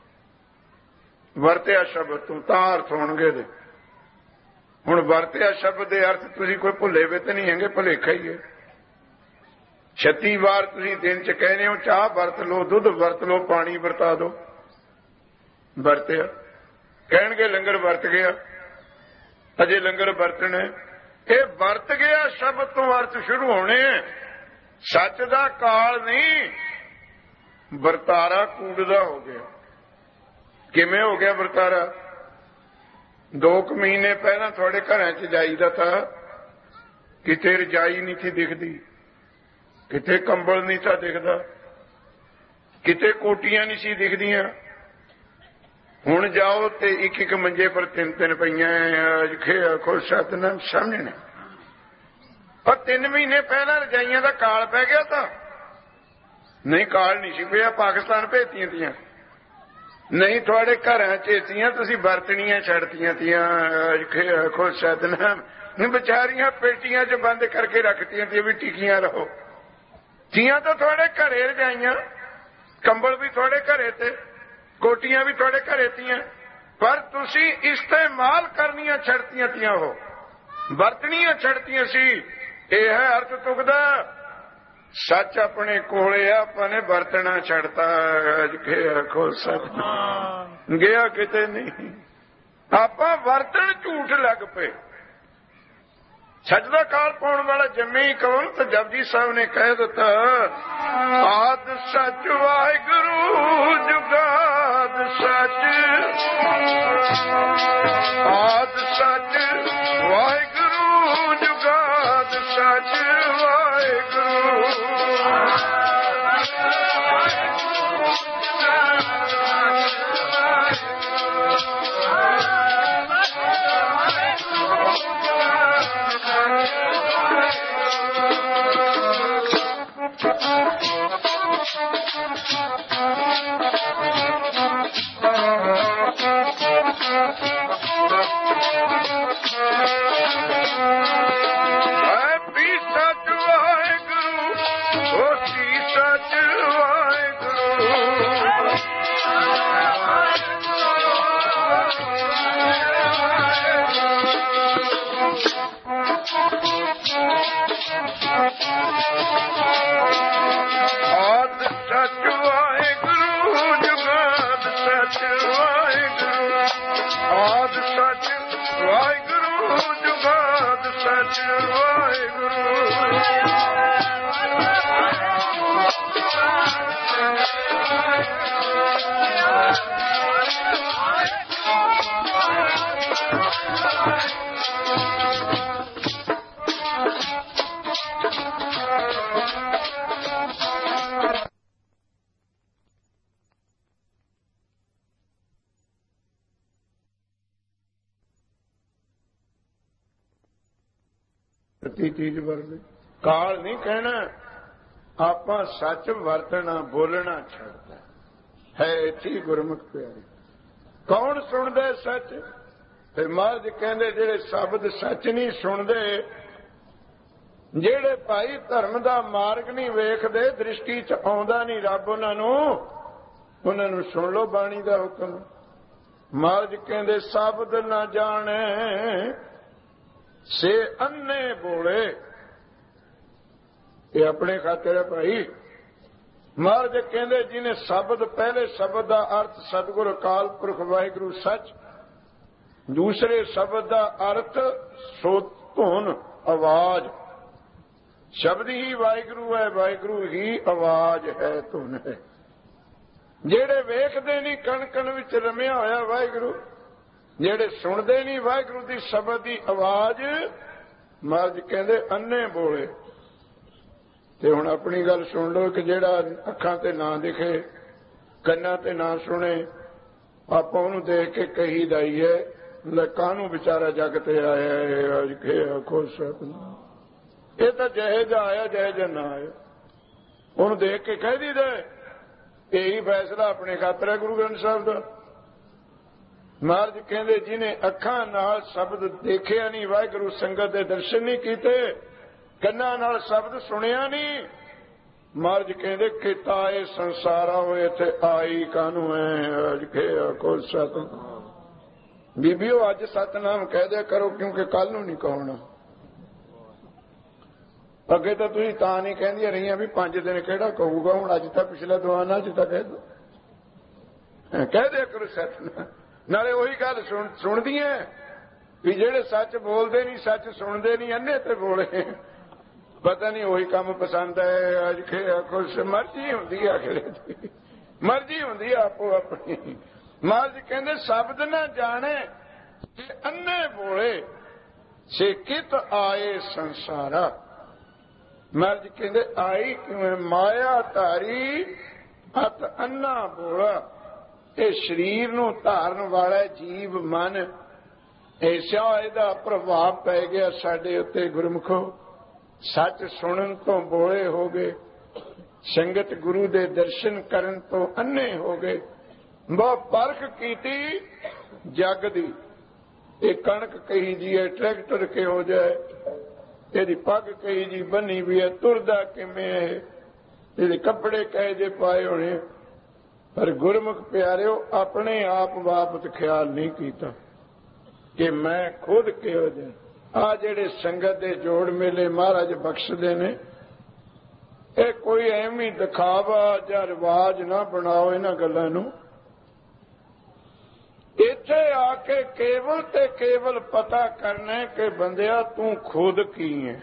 A: ਵਰਤਿਆ ਸ਼ਬਦ ਤੋਂ ਤਾਂ ਅਰਥ ਹੋਣਗੇ ਦੇ। ਹੁਣ ਵਰਤਿਆ ਸ਼ਬਦ ਦੇ ਅਰਥ ਤੁਸੀਂ ਕੋਈ ਭੁੱਲੇ ਵੇ ਤਾਂ ਨਹੀਂ ਹੈਗੇ, ਭੁਲੇਖਾ ਹੀ ਹੈ। ਛੱਤੀ ਵਾਰ ਤੁਸੀਂ ਦਿਨ ਚ ਕਹਿੰਦੇ ਹੋ ਚਾਹ ਵਰਤ ਲਓ, ਦੁੱਧ ਵਰਤ ਲਓ, ਪਾਣੀ ਵਰਤਾ ਦਿਓ, ਵਰਤਿਆ। ਕਹਿਣਗੇ ਲੰਗਰ ਵਰਤ ਗਿਆ, ਅਜੇ ਲੰਗਰ ਵਰਤਣਾ। ਇਹ ਵਰਤ ਗਿਆ ਸ਼ਬਦ ਤੋਂ ਅਰਥ ਸ਼ੁਰੂ ਹੋਣੇ। ਸੱਚ ਦਾ ਕਾਲ ਨਹੀਂ, ਵਰਤਾਰਾ ਕੂੜਦਾ ਹੋ ਗਿਆ। ਕਿਵੇਂ ਹੋ ਗਿਆ ਵਰਤਾਰਾ? ਦੋ ਕੁ ਮਹੀਨੇ ਪਹਿਲਾਂ ਤੁਹਾਡੇ ਘਰਾਂ ਚ ਜਾਈਦਾ ਤਾਂ ਕਿਤੇ ਰਜਾਈ ਨਹੀਂ ਸੀ ਦਿਖਦੀ, ਕਿਤੇ ਕੰਬਲ ਨਹੀਂ ਸੀ ਦਿਖਦਾ, ਕਿਤੇ ਕੋਟੀਆਂ ਨਹੀਂ ਸੀ ਦਿਖਦੀਆਂ। ਹੁਣ ਜਾਓ ਤੇ ਇੱਕ ਇੱਕ ਮੰਜੇ ਪਰ ਤਿੰਨ ਤਿੰਨ ਪਈਆਂ। ਖੁਦ ਸਤਨਾਮ ਸਮਝਣੇ। ਪਰ ਤਿੰਨ ਮਹੀਨੇ ਪਹਿਲਾਂ ਰਜਾਈਆਂ ਦਾ ਕਾਲ ਪੈ ਗਿਆ ਤਾਂ ਨਹੀਂ, ਕਾਲ ਨਹੀਂ ਸੀ ਪਿਆ। ਪਾਕਿਸਤਾਨ ਭੇਜਤੀਆਂ ਤੀਆਂ, ਨਹੀਂ ਤੁਹਾਡੇ ਘਰਾਂ ਚ ਤੀਆਂ ਤੁਸੀਂ ਵਰਤਣੀਆਂ ਛੱਡਤੀਆਂ ਤੀਆਂ। ਖੁਦ ਸਤਨਾਮ। ਵਿਚਾਰੀਆਂ ਪੇਟੀਆਂ ਚ ਬੰਦ ਕਰਕੇ ਰੱਖਤੀਆਂ ਤੀਆਂ ਵੀ ਟਿਕੀਆਂ ਰਹੋ। ਤੀਆਂ ਤਾਂ ਤੁਹਾਡੇ ਘਰੇ ਰਜਾਈਆਂ, ਕੰਬਲ ਵੀ ਤੁਹਾਡੇ ਘਰੇ ਤੇ, ਕੋਟੀਆਂ ਵੀ ਤੁਹਾਡੇ ਘਰੇ ਤੀਆਂ, ਪਰ ਤੁਸੀਂ ਇਸਤੇਮਾਲ ਕਰਨੀਆਂ ਛੱਡਤੀਆਂ ਤੀਆਂ, ਉਹ ਵਰਤਣੀਆਂ ਛੱਡਤੀਆਂ ਸੀ। ਇਹ ਹੈ ਅਰਥ ਤੁਕਦਾ। ਸੱਚ ਆਪਣੇ ਕੋਲੇ ਆ, ਆਪਾਂ ਨੇ ਵਰਤਣਾ ਛੱਡਤਾ। ਆਖੋ ਸਤਿ ਗਿਆ ਕਿਤੇ ਨਹੀਂ, ਆਪਾਂ ਵਰਤਣ ਝੂਠ ਲੱਗ ਪਏ। ਸੱਚ ਦਾ ਕਾਲ ਪਾਉਣ ਵਾਲਾ ਜੰਮੇ ਹੀ ਕੌਣ? ਤਾਂ ਜਪਜੀ ਸਾਹਿਬ ਨੇ ਕਹਿ ਦਿੱਤਾ, ਆਦ ਸੱਚ ਵਾਹਿਗੁਰੂ ਜੁਗਾਦ ਸੱਚ, ਆਦ ਸੱਚ ਵਾਹਿਗੁਰੂ ਜੁਗਾਦ ਸੱਚ ਵਾਹਿਗੁਰੂ। ਪ੍ਰਤੀ ਚੀਜ਼ ਵਰਤੇ। ਕਾਲ ਨਹੀਂ ਕਹਿਣਾ, ਆਪਾਂ ਸੱਚ ਵਰਤਣਾ, ਬੋਲਣਾ ਛੱਡਦਾ ਹੈ। ਇੱਥੇ ਗੁਰਮੁਖ ਪਿਆਰੇ ਕੌਣ ਸੁਣਦਾ ਸੱਚ? ਤੇ ਮਹਾਰਾਜ ਕਹਿੰਦੇ ਜਿਹੜੇ ਸ਼ਬਦ ਸੱਚ ਨਹੀਂ ਸੁਣਦੇ, ਜਿਹੜੇ ਭਾਈ ਧਰਮ ਦਾ ਮਾਰਗ ਨਹੀਂ ਵੇਖਦੇ, ਦ੍ਰਿਸ਼ਟੀ ਚ ਆਉਂਦਾ ਨਹੀਂ ਰੱਬ ਉਹਨਾਂ ਨੂੰ, ਉਹਨਾਂ ਨੂੰ ਸੁਣ ਲਓ ਬਾਣੀ ਦਾ ਹੁਕਮ। ਮਹਾਰਾਜ ਕਹਿੰਦੇ ਸ਼ਬਦ ਨਾ ਜਾਣੇ ਸੇ ਅੰਨੇ ਬੋਲੇ। ਇਹ ਆਪਣੇ ਖਾਤਰ ਹੈ ਭਾਈ। ਮਹਾਰਾਜ ਕਹਿੰਦੇ ਜਿਹਨੇ ਸ਼ਬਦ, ਪਹਿਲੇ ਸ਼ਬਦ ਦਾ ਅਰਥ ਸਤਿਗੁਰ ਅਕਾਲ ਪੁਰਖ ਵਾਹਿਗੁਰੂ ਸੱਚ, ਦੂਸਰੇ ਸ਼ਬਦ ਦਾ ਅਰਥ ਸੋ ਧੁਨ ਆਵਾਜ਼। ਸ਼ਬਦ ਹੀ ਵਾਹਿਗੁਰੂ ਹੈ, ਵਾਹਿਗੁਰੂ ਹੀ ਆਵਾਜ਼ ਹੈ, ਧੁਨ ਹੈ। ਜਿਹੜੇ ਵੇਖਦੇ ਨਹੀਂ ਕਣ ਕਣ ਵਿੱਚ ਰਮਿਆ ਹੋਇਆ ਵਾਹਿਗੁਰੂ, ਜਿਹੜੇ ਸੁਣਦੇ ਨਹੀਂ ਵਾਹਿਗੁਰੂ ਦੀ ਸ਼ਬਦ ਦੀ ਆਵਾਜ਼, ਮਹਾਰਾਜ ਕਹਿੰਦੇ ਅੰਨੇ ਬੋਲੇ। ਤੇ ਹੁਣ ਆਪਣੀ ਗੱਲ ਸੁਣ ਲਓ ਕਿ ਜਿਹੜਾ ਅੱਖਾਂ ਤੇ ਨਾ ਦਿਖੇ, ਕੰਨਾਂ ਤੇ ਨਾ ਸੁਣੇ, ਆਪਾਂ ਉਹਨੂੰ ਦੇਖ ਕੇ ਕਹੀ ਦਾਈ ਹੈ ਲੈ ਕਾਹਨੂੰ ਵਿਚਾਰਾ ਜਗ ਤੇ ਆਇਆ ਹੈ, ਅੱਜ ਕੇ ਆਖੋ ਸਤਿਨਾਮ। ਇਹ ਤਾਂ ਜਿਹੇ ਜਿਹਾ ਆਇਆ ਜਿਹੇ ਜਿਹਾ ਨਾ ਆਇਆ, ਉਹਨੂੰ ਦੇਖ ਕੇ ਕਹਿ ਦੀਦਾ। ਇਹੀ ਫੈਸਲਾ ਆਪਣੇ ਖਾਤਰ ਹੈ ਗੁਰੂ ਗ੍ਰੰਥ ਸਾਹਿਬ ਦਾ। ਮਹਾਰਾਜ ਕਹਿੰਦੇ ਜਿਹਨੇ ਅੱਖਾਂ ਨਾਲ ਸ਼ਬਦ ਦੇਖਿਆ ਨਹੀਂ, ਵਾਹਿਗੁਰੂ ਸੰਗਤ ਦੇ ਦਰਸ਼ਨ ਨਹੀਂ ਕੀਤੇ, ਕੰਨਾਂ ਨਾਲ ਸ਼ਬਦ ਸੁਣਿਆ ਨਹੀਂ, ਮਹਾਰਾਜ ਕਹਿੰਦੇ ਕੀਤਾ ਇਹ ਸੰਸਾਰਾ ਹੋਏ ਇੱਥੇ ਆਈ ਕਾਹਨੂੰ ਹੈ, ਅੱਜ ਕੇ ਆਖੋ ਸਤਿਨਾਮ। ਬੀਬੀਓ ਅੱਜ ਸਤਨਾਮ ਕਹਿ ਦਿਆ ਕਰੋ, ਕਿਉਂਕਿ ਕੱਲ ਨੂੰ ਨਹੀਂ ਕਹਣਾ। ਅੱਗੇ ਤਾਂ ਤੁਸੀਂ ਤਾਂ ਨਹੀਂ ਕਹਿੰਦੀਆਂ ਰਹੀਆਂ ਵੀ ਪੰਜ ਦਿਨ ਕਿਹੜਾ ਕਹੂਗਾ, ਹੁਣ ਅੱਜ ਤਾਂ ਪਿਛਲਾ ਦੁਆਨਾ ਅੱਜ ਤਾਂ ਕਹਿ ਦੋ, ਕਹਿ ਦਿਆ ਕਰੋ ਸਤਨਾਮ। ਨਾਲੇ ਉਹੀ ਗੱਲ ਸੁਣ ਸੁਣਦੀਆਂ ਵੀ ਜਿਹੜੇ ਸੱਚ ਬੋਲਦੇ ਨਹੀਂ, ਸੱਚ ਸੁਣਦੇ ਨਹੀਂ, ਅੰਨੇ ਤੇ ਬੋਲੇ। ਪਤਾ ਨਹੀਂ ਉਹੀ ਕੰਮ ਪਸੰਦ ਹੈ। ਅੱਜ ਕੁਛ ਮਰਜ਼ੀ ਹੁੰਦੀ ਆ, ਅਗਲੇ ਮਰਜ਼ੀ ਹੁੰਦੀ ਆ ਆਪੋ ਆਪਣੀ। ਮਹਾਰਾਜ ਕਹਿੰਦੇ ਸ਼ਬਦ ਨਾ ਜਾਣੇ ਤੇ ਅੰਨੇ ਬੋਲੇ ਸੇ ਕਿਤ ਆਏ ਸੰਸਾਰਾ। ਮਹਾਰਾਜ ਕਹਿੰਦੇ ਆਈ ਕਿਵੇਂ ਮਾਇਆ ਧਾਰੀ ਅਤ ਅੰਨਾ ਬੋਲਾ। ਇਹ ਸਰੀਰ ਨੂੰ ਧਾਰਨ ਵਾਲਾ ਜੀਵ ਮਨ, ਐਸਾ ਇਹਦਾ ਪ੍ਰਭਾਵ ਪੈ ਗਿਆ ਸਾਡੇ ਉੱਤੇ ਗੁਰਮੁਖੋ। ਸੱਚ ਸੁਣਨ ਤੋਂ ਬੋਲੇ ਹੋ ਗਏ, ਸੰਗਤ ਗੁਰੂ ਦੇ ਦਰਸ਼ਨ ਕਰਨ ਤੋਂ ਅੰਨੇ ਹੋ ਗਏ। ਬਹੁਤ ਪਰਖ ਕੀਤੀ ਜਗ ਦੀ। ਇਹ ਕਣਕ ਕਹੀ ਜੀ ਹੈ, ਟਰੈਕਟਰ ਕਿਹੋ ਜਿਹਾ ਹੈ, ਇਹਦੀ ਪੱਗ ਕਹੀ ਜੀ ਬੰਨੀ ਵੀ ਹੈ, ਤੁਰਦਾ ਕਿਵੇਂ ਹੈ, ਇਹਦੇ ਕੱਪੜੇ ਕਹੇ ਜੇ ਪਾਏ ਹੋਣੇ। ਪਰ ਗੁਰਮੁਖ ਪਿਆਰਿਓ ਆਪਣੇ ਆਪ ਬਾਬਤ ਖਿਆਲ ਨਹੀਂ ਕੀਤਾ ਕਿ ਮੈਂ ਖੁਦ ਕਿਹੋ ਜਿਹਾ। ਆ ਜਿਹੜੇ ਸੰਗਤ ਦੇ ਜੋੜ ਮੇਲੇ ਮਹਾਰਾਜ ਬਖਸ਼ਦੇ ਨੇ, ਇਹ ਕੋਈ ਐਵੇਂ ਦਿਖਾਵਾ ਜਾਂ ਰਿਵਾਜ ਨਾ ਬਣਾਓ ਇਹਨਾਂ ਗੱਲਾਂ ਨੂੰ। ਇੱਥੇ ਆ ਕੇ ਕੇਵਲ ਤੇ ਕੇਵਲ ਪਤਾ ਕਰਨਾ ਕਿ ਬੰਦਿਆ ਤੂੰ ਖੁਦ ਕੀ ਹੈ।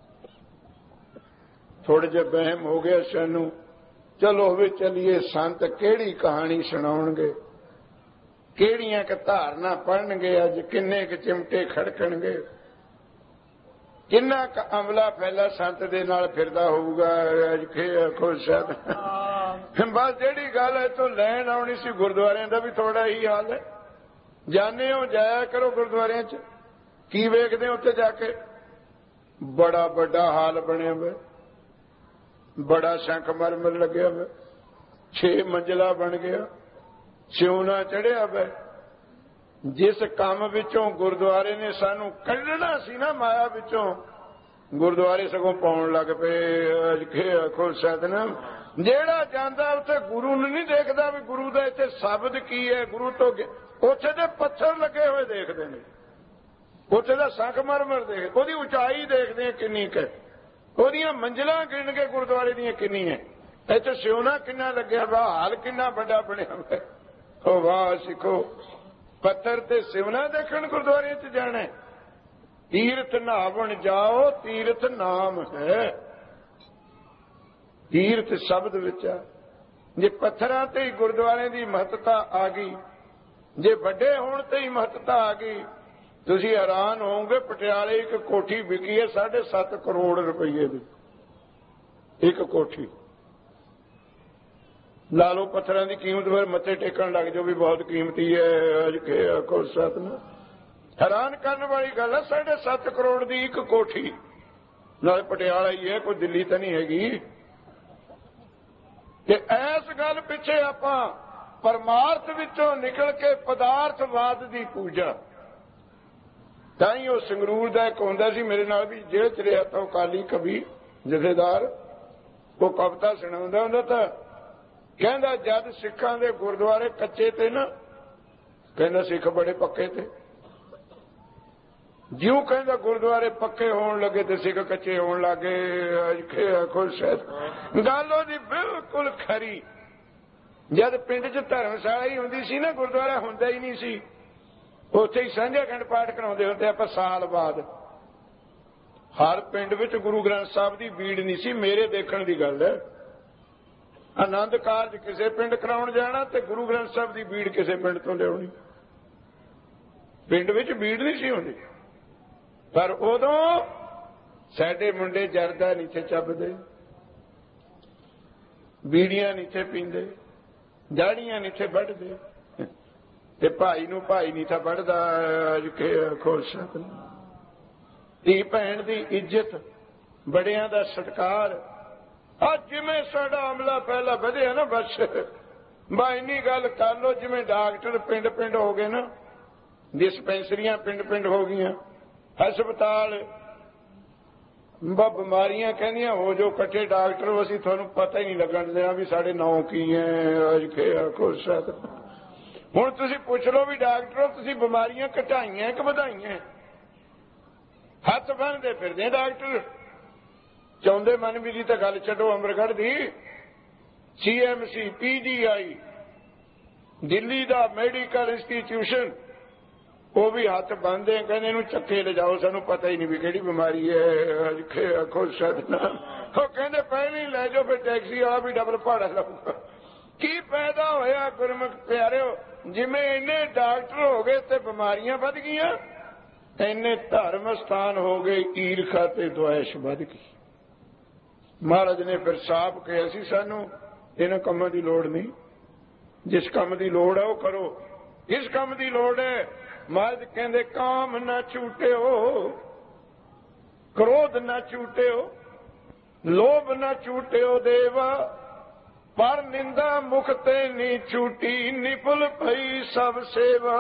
A: ਥੋੜੇ ਜਿਹੇ ਵਹਿਮ ਹੋ ਗਿਆ ਸਾਨੂੰ, ਚਲੋ ਵੀ ਚਲੀਏ ਸੰਤ ਕਿਹੜੀ ਕਹਾਣੀ ਸੁਣਾਉਣਗੇ, ਕਿਹੜੀਆਂ ਕ ਧਾਰਨਾ ਪੜਨਗੇ, ਅੱਜ ਕਿੰਨੇ ਕ ਚਿਮਟੇ ਖੜਕਣਗੇ, ਕਿੰਨਾ ਕ ਅਮਲਾ ਫੈਲਾ ਸੰਤ ਦੇ ਨਾਲ ਫਿਰਦਾ ਹੋਊਗਾ। ਅੱਜ ਖੁਸ਼ ਬਸ ਜਿਹੜੀ ਗੱਲ ਹੈ ਤੋਂ ਲੈਣ ਆਉਣੀ ਸੀ। ਗੁਰਦੁਆਰਿਆਂ ਦਾ ਵੀ ਥੋੜਾ ਹੀ ਹਾਲ ਹੈ। ਜਾਣੇ ਹੋ, ਜਾਇਆ ਕਰੋ ਗੁਰਦੁਆਰਿਆਂ ਚ, ਕੀ ਵੇਖਦੇ ਉੱਥੇ ਜਾ ਕੇ? ਬੜਾ ਵੱਡਾ ਹਾਲ ਬਣਿਆ ਹੋਇਆ, ਬੜਾ ਸੰਖਮਰਮਰ ਲੱਗਿਆ ਹੋਇਆ, ਛੇ ਮੰਜ਼ਲਾ ਬਣ ਗਿਆ, ਸਿਉਣਾ ਚੜਿਆ ਹੋਇਆ। ਜਿਸ ਕੰਮ ਵਿੱਚੋਂ ਗੁਰਦੁਆਰੇ ਨੇ ਸਾਨੂੰ ਕੱਢਣਾ ਸੀ ਨਾ, ਮਾਇਆ ਵਿੱਚੋਂ, ਗੁਰਦੁਆਰੇ ਸਗੋਂ ਪਾਉਣ ਲੱਗ ਪਏ। ਅੱਜ ਕੇ ਆਖੋ ਸਤਿਨਾਮ। ਜਿਹੜਾ ਜਾਂਦਾ ਉੱਥੇ ਗੁਰੂ ਨੂੰ ਨਹੀਂ ਦੇਖਦਾ ਵੀ ਗੁਰੂ ਦਾ ਇੱਥੇ ਸ਼ਬਦ ਕੀ ਹੈ, ਗੁਰੂ ਤੋਂ ਉੱਥੇ ਦੇ ਪੱਥਰ ਲੱਗੇ ਹੋਏ ਦੇਖਦੇ ਨੇ, ਉੱਥੇ ਦਾ ਸੰਗਮਰਮਰ ਦੇਖ, ਉਹਦੀ ਉਚਾਈ ਦੇਖਦੇ ਆ ਕਿੰਨੀ ਕੁ, ਉਹਦੀਆਂ ਮੰਜ਼ਿਲਾਂ ਗਿਣ ਕੇ ਗੁਰਦੁਆਰੇ ਦੀਆਂ ਕਿੰਨੀਆਂ, ਇੱਥੇ ਸਿਉਣਾ ਕਿੰਨਾ ਲੱਗਿਆ ਵਾ, ਹਾਲ ਕਿੰਨਾ ਵੱਡਾ ਬਣਿਆ ਵਾ। ਉਹ ਵਾਹ ਸਿੱਖੋ, ਪੱਥਰ ਤੇ ਸਿਵਨਾ ਦੇਖਣ ਗੁਰਦੁਆਰੇ ਚ ਜਾਣਾ। ਤੀਰਥ ਨਹਾਵਣ ਜਾਓ, ਤੀਰਥ ਨਾਮ ਹੈ। ਤੀਰਥ ਸ਼ਬਦ ਵਿੱਚ ਆ। ਜੇ ਪੱਥਰਾਂ ਤੇ ਹੀ ਗੁਰਦੁਆਰੇ ਦੀ ਮਹੱਤਤਾ ਆ ਗਈ, ਜੇ ਵੱਡੇ ਹੋਣ ਤੇ ਹੀ ਮਹੱਤਤਾ ਆ ਗਈ, ਤੁਸੀਂ ਹੈਰਾਨ ਹੋਵੋਗੇ। ਪਟਿਆਲੇ ਇੱਕ ਕੋਠੀ ਵਿਕੀ ਹੈ ਸਾਢੇ ਸੱਤ ਕਰੋੜ ਰੁਪਈਏ ਦੀ, ਇੱਕ ਕੋਠੀ। ਲਾ ਲਓ ਪੱਥਰਾਂ ਦੀ ਕੀਮਤ, ਫਿਰ ਮੱਥੇ ਟੇਕਣ ਲੱਗ ਜਾਓ ਵੀ ਬਹੁਤ ਕੀਮਤੀ ਹੈ। ਅੱਜ ਕੇ ਆਖੋ ਸਤਿਨਾਮ। ਹੈਰਾਨ ਕਰਨ ਵਾਲੀ ਗੱਲ ਹੈ, ਸਾਢੇ ਸੱਤ ਕਰੋੜ ਦੀ ਇੱਕ ਕੋਠੀ। नाले पटियाला ही है, कोई दिल्ली तो नहीं हैगी। ते इस गल पिछे आपां परमार्थ विचों निकल के पदार्थवाद की पूजा, ताई वो संगरूर का एक होंदा सी मेरे नाल भी जेल च रहा था, अकाली कवि जथेदार, वो कविता सुणाउंदा हुंदा था, कहंदा जद सिखां दे गुरुद्वारे कच्चे थे ना, कहंदा सिख बड़े पक्के थे, ज्यों कहंदा गुरुद्वारे पक्के होण लगे ते सिख कच्चे होण लगे। खुश गल ओहदी बिल्कुल खरी। जद पिंड च धर्मशाला ही हुंदी सी ना, गुरुद्वारा हुंदा ही नहीं सी, उत्थे ही सांझा अखंड पाठ कराउंदे हुंदे आपां साल बाद। हर पिंड विच गुरु ग्रंथ साहिब दी बीड़ नहीं सी, मेरे देखण दी गल है। आनंद कारज किसे पिंड कराउण जाना ते गुरु ग्रंथ साहिब दी बीड़ किसे पिंड तो लियाउणी, पिंड विच बीड़ नहीं सी हुंदी। पर उदों साडे मुंडे जरदा नहीं थे चबदे, बीड़ियां नहीं थे पींदे, दाड़ियां नहीं थे वढ़दे, ते भाई नूं भाई नहीं था वढ़दा। खुश धी भैन की इज्जत, बड़ियां दा सत्कार, अज जिवें साडा अमला पहला वधिया ना, बस बा इन्नी गल कर लो, जिवें डॉक्टर पिंड पिंड हो गए ना, डिस्पेंसरियां पिंड पिंड हो गई, हस्पताल बीमारियां कहनियां हो जो कट्ठे डॉक्टर, असीं तुहानूं पता ही नहीं लगन देना भी साडे नाम की है। खुश हुण तुसीं पुछ लो भी डॉक्टरों तुसीं बीमारियां घटाइयां कि वधाइयां? हथ बन्नदे फिरदे डॉक्टर, चाहुंदे मन भी दी तां गल छड्डो, अमरगढ़ दी C M C P G I Delhi दा मैडिकल इंस्टीट्यूशन, वो भी हाथ बंदे कहने नूं चक्के ले जाओ, सानू पता ही नहीं भी केड़ी बीमारी है। खुश वो कहंदे पहले ही लै जाओ, फिर टैक्सी वाला भी डबल भाड़ा लाऊगा। की पैदा होया गुरमुख प्यारिओ, जिवें इन्ने डॉक्टर हो गए ते बीमारियां वध गईयां, इन्ने धर्म स्थान हो गए ईरखा ते द्वेष वध गई। महाराज ने फिर साफ कहा सी सानू इन्हां कामां दी लोड़ नहीं, जिस काम की लोड़ है वो करो। किस काम की लोड़ है? महाराज कहंदे काम न छूटियो, क्रोध न छूटियो, लोभ न छूटियो देवा, पर निंदा मुख ते नी छूटी, निपुल भई सब सेवा।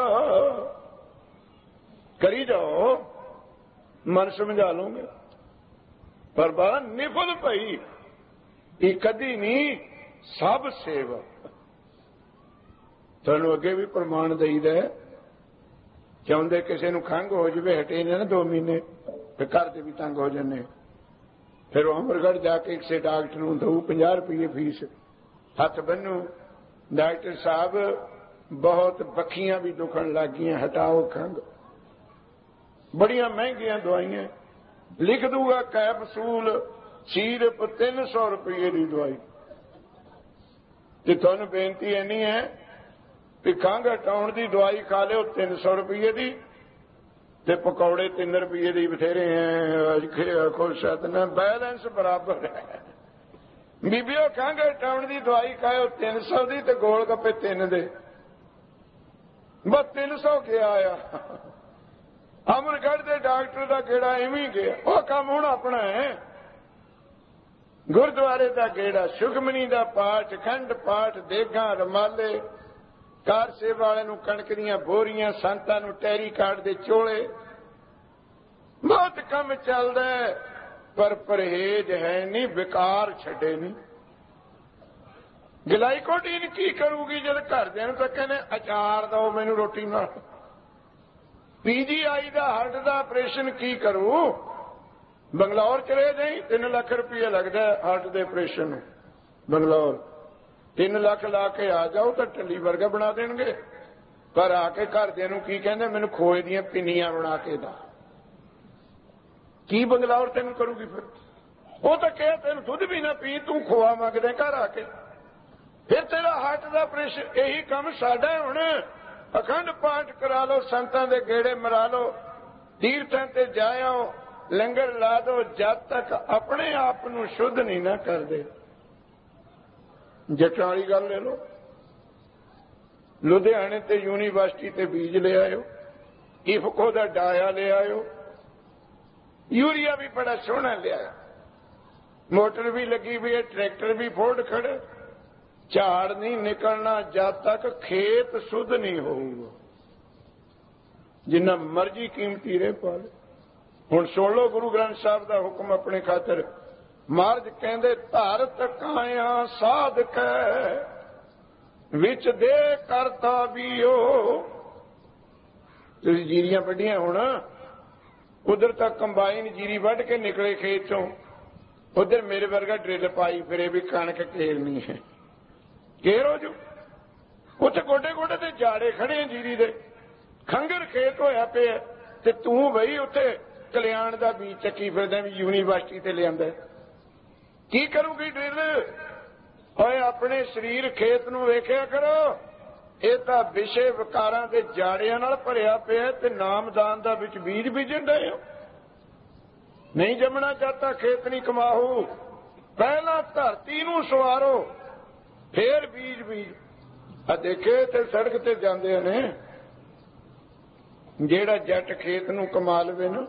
A: करी जाओ, मन समझा लोगे, पर बड़ा निपुल भई ये कदी नहीं सब सेवा। तुहानूं अगे भी प्रमाण दईदा है, चाहुंदे किसी नूं खंघ हो जाए, हटे ने ना दो महीने, फिर घर दे भी तंग हो जाने, फिर अमरगढ़ जाके किसी डॉक्टर नूं दऊ पचास रुपये फीस, हथ बन्नू डॉक्टर साहब बहुत बखियां भी दुखन लग गई, हटाओ खंघ, बड़ियां महंगियां दवाइयां लिख दूगा, कैप्सूल सिर्फ तीन सौ रुपये की दवाई। तुहानूं बेनती इन्नी है भी खंघ हटाउण की दवाई खा लो तीन सौ रुपये की, ते पकौड़े तीन रुपये की बथेरे हैं। खुश ना बैलेंस बराबर है। बीबियो खंघ हटाउण की दवाई खाओ तीन सौ की, ते गोल गप्पे तीन दे, बस तीन सौ गया आया। अमरगढ़ के डॉक्टर का गेड़ा इवें गया, वह काम हुण अपना है। गुरुद्वारे का गेड़ा, सुखमनी का पाठ, खंड पाठ, देगा रमाले, कार सेवा वाले नूं कणक दीआं बोरियां, संतां नूं टैरी कार्ड दे चोले, बहुत कम चलदा है, पर परहेज है नहीं, विकार छड्डे नहीं। ग्लाइकोडीन की करूगी जद घरदिआं नूं तां कहने अचार दो मैनूं रोटी नाल। पीजीआई का हार्ट का ऑपरेशन की करूं, बंगलौर चले जाई, तीन लाख रुपया लगता है हार्ट के ऑपरेशन। बंगलौर तीन लाख ला के आ जाओ तो टली वर्गा बना देंगे, पर आके घरदिआं नूं की कहंदे मैनूं खोए दीआं पिन्नियां बना के दा। की बंगलौर तेन करूगी? फिर वो तो कह तेन दुध भी ना पी, तू खोआ मंगदे घर आके, फिर तेरा हार्ट का ऑपरेशन। यही काम साडा हुण, अखंड पाठ करा लो, संतां दे गेड़े मरा लो, तीर्थां ते जाओ, लंगर ला दो, जब तक अपने आप नूं शुद्ध नहीं ना करदे। जट्टां वाली गल ले लो, लुधियाने ते यूनीवर्सिटी ते बीज ले आयो, इफको दा डाया ले आयो, यूरिया भी बड़ा सोहना लिया, मोटर भी लगी हुई है, ट्रैक्टर भी फोर्ड खड़े। झाड़ नहीं निकलना जब तक खेत शुद्ध नहीं होगा, जिन्ना मर्जी कीमती रह पा ले। हुण सुण लो गुरु ग्रंथ साहब का हुक्म अपने खातर। महाराज कहंदे धरत काया साधक विच दे करता बीओ। तुसीं जीरियां वड्डियां हुण, उधर तक कंबाइन जीरी वढ़ के निकले खेत चों, उधर मेरे वर्गा ड्रिल पाई फिरे भी कणक घेरनी है, घेरो जो उत्थे गोडे गोडे ते जाड़े खड़े जीरी दे, खंगर खेत होया पिया ते तूं बई उत्थे कल्याण दा बीज चक्की फिरदा भी यूनीवर्सिटी ते लिआंदा। की करूगी ड्रिल? होए अपने शरीर खेत नूं वेखिया करो, ਇਹ ਤਾਂ ਵਿਸ਼ੇ ਵਿਕਾਰਾਂ ਦੇ ਜਾੜਿਆਂ ਨਾਲ ਭਰਿਆ ਪਿਆ ਤੇ ਨਾਮਦਾਨ ਦਾ ਵਿੱਚ ਬੀਜ ਬੀਜਣ ਡਏ ਹੋ। ਨਹੀਂ ਜੰਮਣਾ ਚਾਹਤਾ ਖੇਤ ਨਹੀਂ ਕਮਾਹੂ, ਪਹਿਲਾਂ ਧਰਤੀ ਨੂੰ ਸਵਾਰੋ ਫੇਰ ਬੀਜ ਬੀਜ। ਆ ਦੇਖੇ ਤੇ ਸੜਕ ਤੇ ਜਾਂਦੇ ਨੇ, ਜਿਹੜਾ ਜੱਟ ਖੇਤ ਨੂੰ ਕਮਾ ਲਵੇ ਨਾ,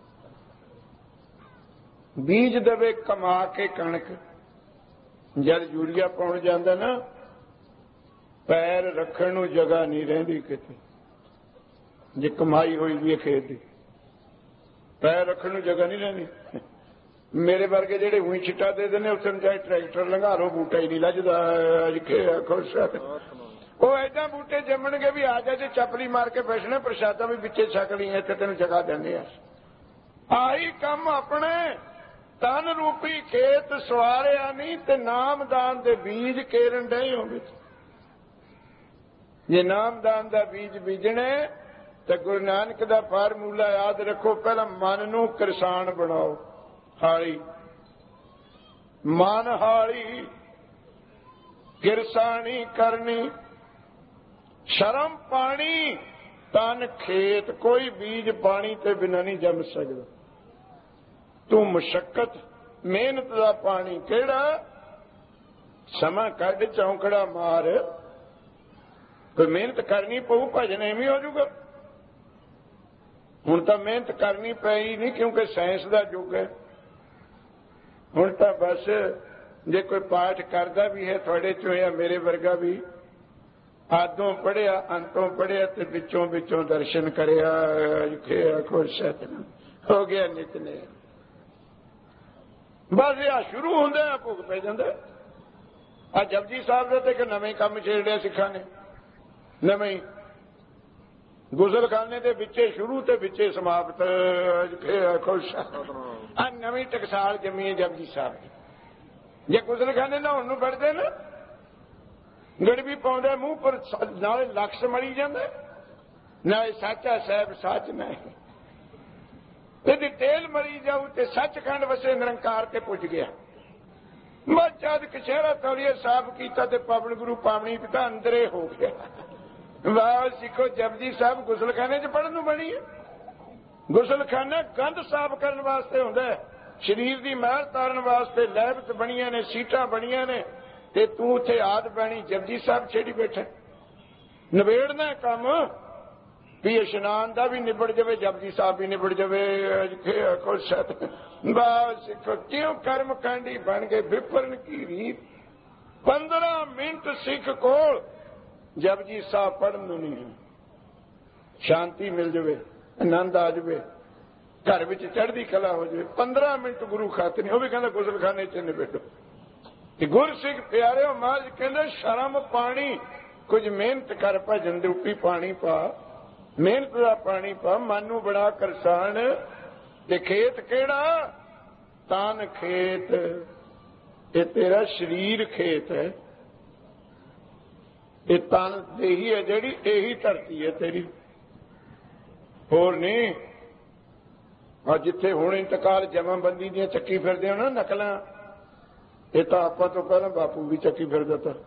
A: ਬੀਜ ਦੇਵੇ ਕਮਾ ਕੇ ਕਣਕ, ਜਦ ਯੂਰੀਆ ਪਾਉਣ ਜਾਂਦਾ ਨਾ पैर रखण नूं जगह नहीं रहिंदी किते। जे कमाई हुई भी है खेत की, पैर रखण नूं जगह नहीं रहिंदी। मेरे वर्गे जेडे उही छिट्टा दे देने, उत्थे चाहे ट्रैक्टर लंघारो बूटा ही नहीं लजदा। खुश वो ऐदा बूटे जमणगे भी आ जा, चपली मार के बैठने, प्रसादा भी पिछे छक ली, इत्थे तैनूं जगह देने। आई कम अपने तन रूपी खेत सवारिया नहीं ते नामदान दे बीज केरन डे हो। जे नामदान का बीज बीजने तो गुरु नानक का फार्मूला याद रखो, पहला मन नू किरसान बनाओ, हाली मन हाली किरसानी करनी, शर्म पानी तन खेत। कोई बीज पानी ते बिना नहीं जम सकता। तू मुशक्कत मेहनत का पानी केड़ा, समा कढ़ चौंकड़ा मार, कोई मेहनत करनी पऊ, भजन एवं हो जाऊगा। हुण तां मेहनत करनी पई नहीं, क्योंकि साइंस का युग है। हुण तां बस जे कोई पाठ करदा भी है थोड़े चों या मेरे वर्गा भी, आदों पढ़िया अंतों पढ़िया ते विचों विचों दर्शन करिया, खुश हो गया नितने। बस यह शुरू होंदा भुग पै जांदा। आ जपजी साहब दे ते नवें काम छेड़िया सिखां ने, नवीं गुसलखाने के विचे शुरू ते विचे समाप्त। खुश आ नवीं टकसाल जमी है जपजी साहब की। जे गुसलखाने नहाउण नूं वड़दे ना, गड़बी पाउंदा मूँह पर, नाले लक्स मरी जांदा, नाले साचा साहब सच नहीं ते तेल मरी जाऊ ते सचखंड वसे निरंकार ते पुज गया। मैं जद कचहरा तौलिया साफ किया ते पवन गुरु पावनी पिता अंदरे हो गया। वाह सिखो जपजी साहब गुसलखाने च पढ़न बनी है। गुसलखाना गंद साफ करने वास्ते होंदा है, शरीर की महर तारन वास्ते लैब बनिया ने, सीटां बनिया ने, ते तू उत्थे आद पैनी जपजी साहब छेड़ी बैठा। नवेड़ना काम भी इशनान का भी निबड़ जाए, जपजी साहब भी निबड़ जाए। बस क्यों कर्म कांडी बन गए विपरन की रीत। पंद्रह मिनट सिख को जपजी साहब पढ़न नहीं है, शांति मिल जाए, आनंद आ जाए, घर में चढ़ती कला हो जाए। पंद्रह मिनट गुरु खाते नहीं, वह भी कहना गुसलखाने च निबेड़ो। गुर सिख प्यारे महाराज कहते शर्म पानी, कुछ मेहनत कर भजन रूपी पानी पा, मेहनत का पानी पा, मन नूं बड़ा करसान। ते खेत केड़ा, तान खेत, ये तेरा शरीर खेत है, ये तन यही है जेड़ी, यही धरती है तेरी, होर नहीं। और जिथे हुण इंतकाल जमाबंदी दी चक्की फिरदे हो ना नकलां, ये तो आपां तो पहला बापू भी चक्की फिरदा था,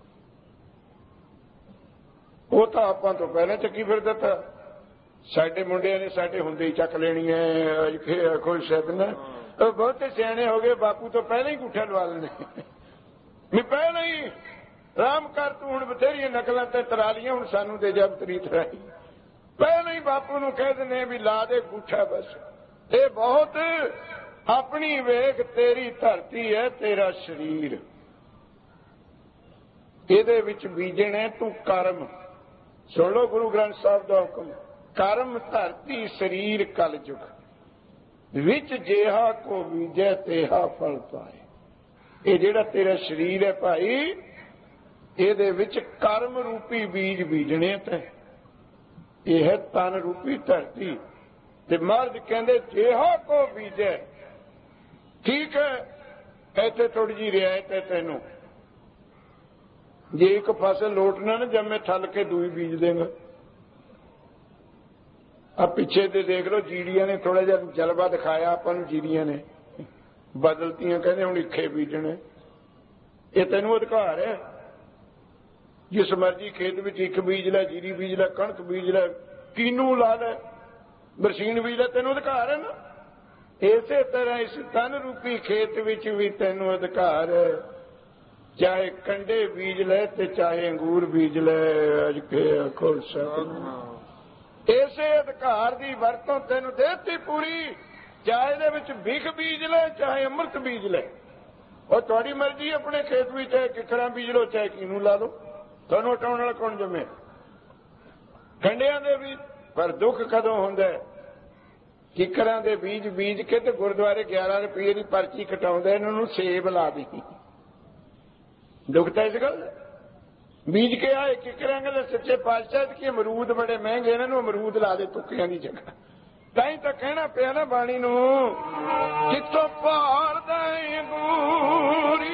A: वो तो आपां तो पहले चक्की फिरदा था। साडे मुंडिया ने साडे हुंदे ही चक लेनी है। खुश शायद ना बहुते सियाणे हो गए, बापू तो पहले ही गुठा लवा लेने, मैं पहले ही राम कर तू हुण बथेरिया नकलां ते तरालियां, हुण सानू दे जब तरी तराई। पहले ही बापू नूं कह देने भी ला दे गुठा, बस ਇਹ ਬਹੁਤ ਆਪਣੀ ਵੇਖ ਤੇਰੀ ਧਰਤੀ ਹੈ, ਤੇਰਾ ਸਰੀਰ, ਇਹਦੇ ਵਿੱਚ ਬੀਜਣੇ ਤੂੰ ਕਰਮ। ਸੁਣ ਲਓ ਗੁਰੂ ਗ੍ਰੰਥ ਸਾਹਿਬ ਦਾ ਹੁਕਮ, ਕਰਮ ਧਰਤੀ ਸਰੀਰ ਕਲਯੁਗ, ਵਿੱਚ ਜਿਹਾ ਕੋ ਬੀਜੈ ਤੇਹਾ ਫਲ ਪਾਏ। ਇਹ ਜਿਹੜਾ ਤੇਰਾ ਸਰੀਰ ਹੈ ਭਾਈ, ਇਹਦੇ ਵਿੱਚ ਕਰਮ ਰੂਪੀ ਬੀਜ ਬੀਜਣੇ ਤੇ ਇਹ ਹੈ ਤਨ ਰੂਪੀ ਧਰਤੀ। ਤੇ ਮਹਾਰਾਜ ਕਹਿੰਦੇ ਜਿਹਾ ਕੋ ਬੀਜੈ। ਠੀਕ ਹੈ, ਇੱਥੇ ਥੋੜੀ ਜਿਹੀ ਰਿਆਇਤ ਹੈ ਤੈਨੂੰ, ਜੇ ਇੱਕ ਫਸਲ ਲੋਟਣਾ ਨਾ ਜੰਮੇ ਥੱਲ ਕੇ ਦੂਈ ਬੀਜ ਦੇਗਾ। ਆ ਪਿੱਛੇ ਤੇ ਦੇਖ ਲਓ, ਜੀੜੀਆਂ ਨੇ ਥੋੜਾ ਜਿਹਾ ਜਲਵਾ ਦਿਖਾਇਆ ਆਪਾਂ ਨੂੰ, ਜੀੜੀਆਂ ਨੇ ਬਦਲਤੀਆਂ, ਕਹਿੰਦੇ ਹੁਣ ਇੱਖੇ ਬੀਜਣੇ। ਇਹ ਤੈਨੂੰ ਅਧਿਕਾਰ ਹੈ, ਜਿਸ ਮਰਜੀ ਖੇਤ ਵਿੱਚ ਇੱਕ ਬੀਜ ਲੈ, ਜੀਰੀ ਬੀਜ ਲੈ, ਕਣਕ ਬੀਜ ਲੈ, ਕੀਨੂ ਲਾ ਲੈ, ਬਰਸੀਨ ਬੀਜ ਲੈ, ਤੈਨੂੰ ਅਧਿਕਾਰ ਹੈ ਨਾ। ਇਸੇ ਤਰ੍ਹਾਂ ਇਸ ਤਨ ਰੂਪੀ ਖੇਤ ਵਿੱਚ ਵੀ ਤੈਨੂੰ ਅਧਿਕਾਰ ਹੈ, ਚਾਹੇ ਕੰਡੇ ਬੀਜ ਲੈ ਤੇ ਚਾਹੇ ਅੰਗੂਰ ਬੀਜ ਲੈ। ਅੱਜ ਕੇ ਖੁੱਲ ਸਕ ਇਸੇ ਅਧਿਕਾਰ ਦੀ ਵਰਤੋਂ ਤੈਨੂੰ ਦੇਤੀ ਪੂਰੀ, ਚਾਹੇ ਇਹਦੇ ਵਿੱਚ ਭਿਖ ਬੀਜ ਲੈ ਚਾਹੇ ਅੰਮ੍ਰਿਤ ਬੀਜ ਲੈ। ਉਹ ਤੁਹਾਡੀ ਮਰਜ਼ੀ, ਆਪਣੇ ਖੇਤ ਵਿੱਚ ਚਾਹੇ ਕਿਕਰਾਂ ਬੀਜ ਲਓ ਚਾਹੇ ਕਿਨੂੰ ਲਾ ਲਓ, ਤੁਹਾਨੂੰ ਹਟਾਉਣ ਵਾਲਾ ਕੌਣ ਜੰਮੇ। ਕੰਡਿਆਂ ਦੇ ਵੀ ਪਰ ਦੁੱਖ ਕਦੋਂ ਹੁੰਦਾ, ਕਿਕਰਾਂ ਦੇ ਬੀਜ ਬੀਜ ਕੇ ਤੇ ਗੁਰਦੁਆਰੇ ਗਿਆਰਾਂ ਰੁਪਏ ਦੀ ਪਰਚੀ ਕਟਾਉਂਦਾ, ਇਹਨਾਂ ਨੂੰ ਸੇਬ ਲਾ ਦੀ। ਦੁੱਖ ਤਾਂ ਇਸ ਗੱਲ, ਬੀਜ ਕੇ ਆਏ ਕਿਕਰਾਂ ਦੇ ਸੱਚੇ ਪਾਤਸ਼ਾਹ ਕੀ ਅਮਰੂਦ ਬੜੇ ਮਹਿੰਗੇ, ਇਹਨਾਂ ਨੂੰ ਅਮਰੂਦ ਲਾ ਦੇ ਤੁੱਕਿਆਂ ਦੀ ਜਗ੍ਹਾ। ਤਾਂ ਹੀ ਤਾਂ ਕਹਿਣਾ ਪਿਆ ਨਾ ਬਾਣੀ ਨੂੰ, ਕਿੱਥੋਂ ਭਾਲਦਾ ਅੰਗੂਰੀ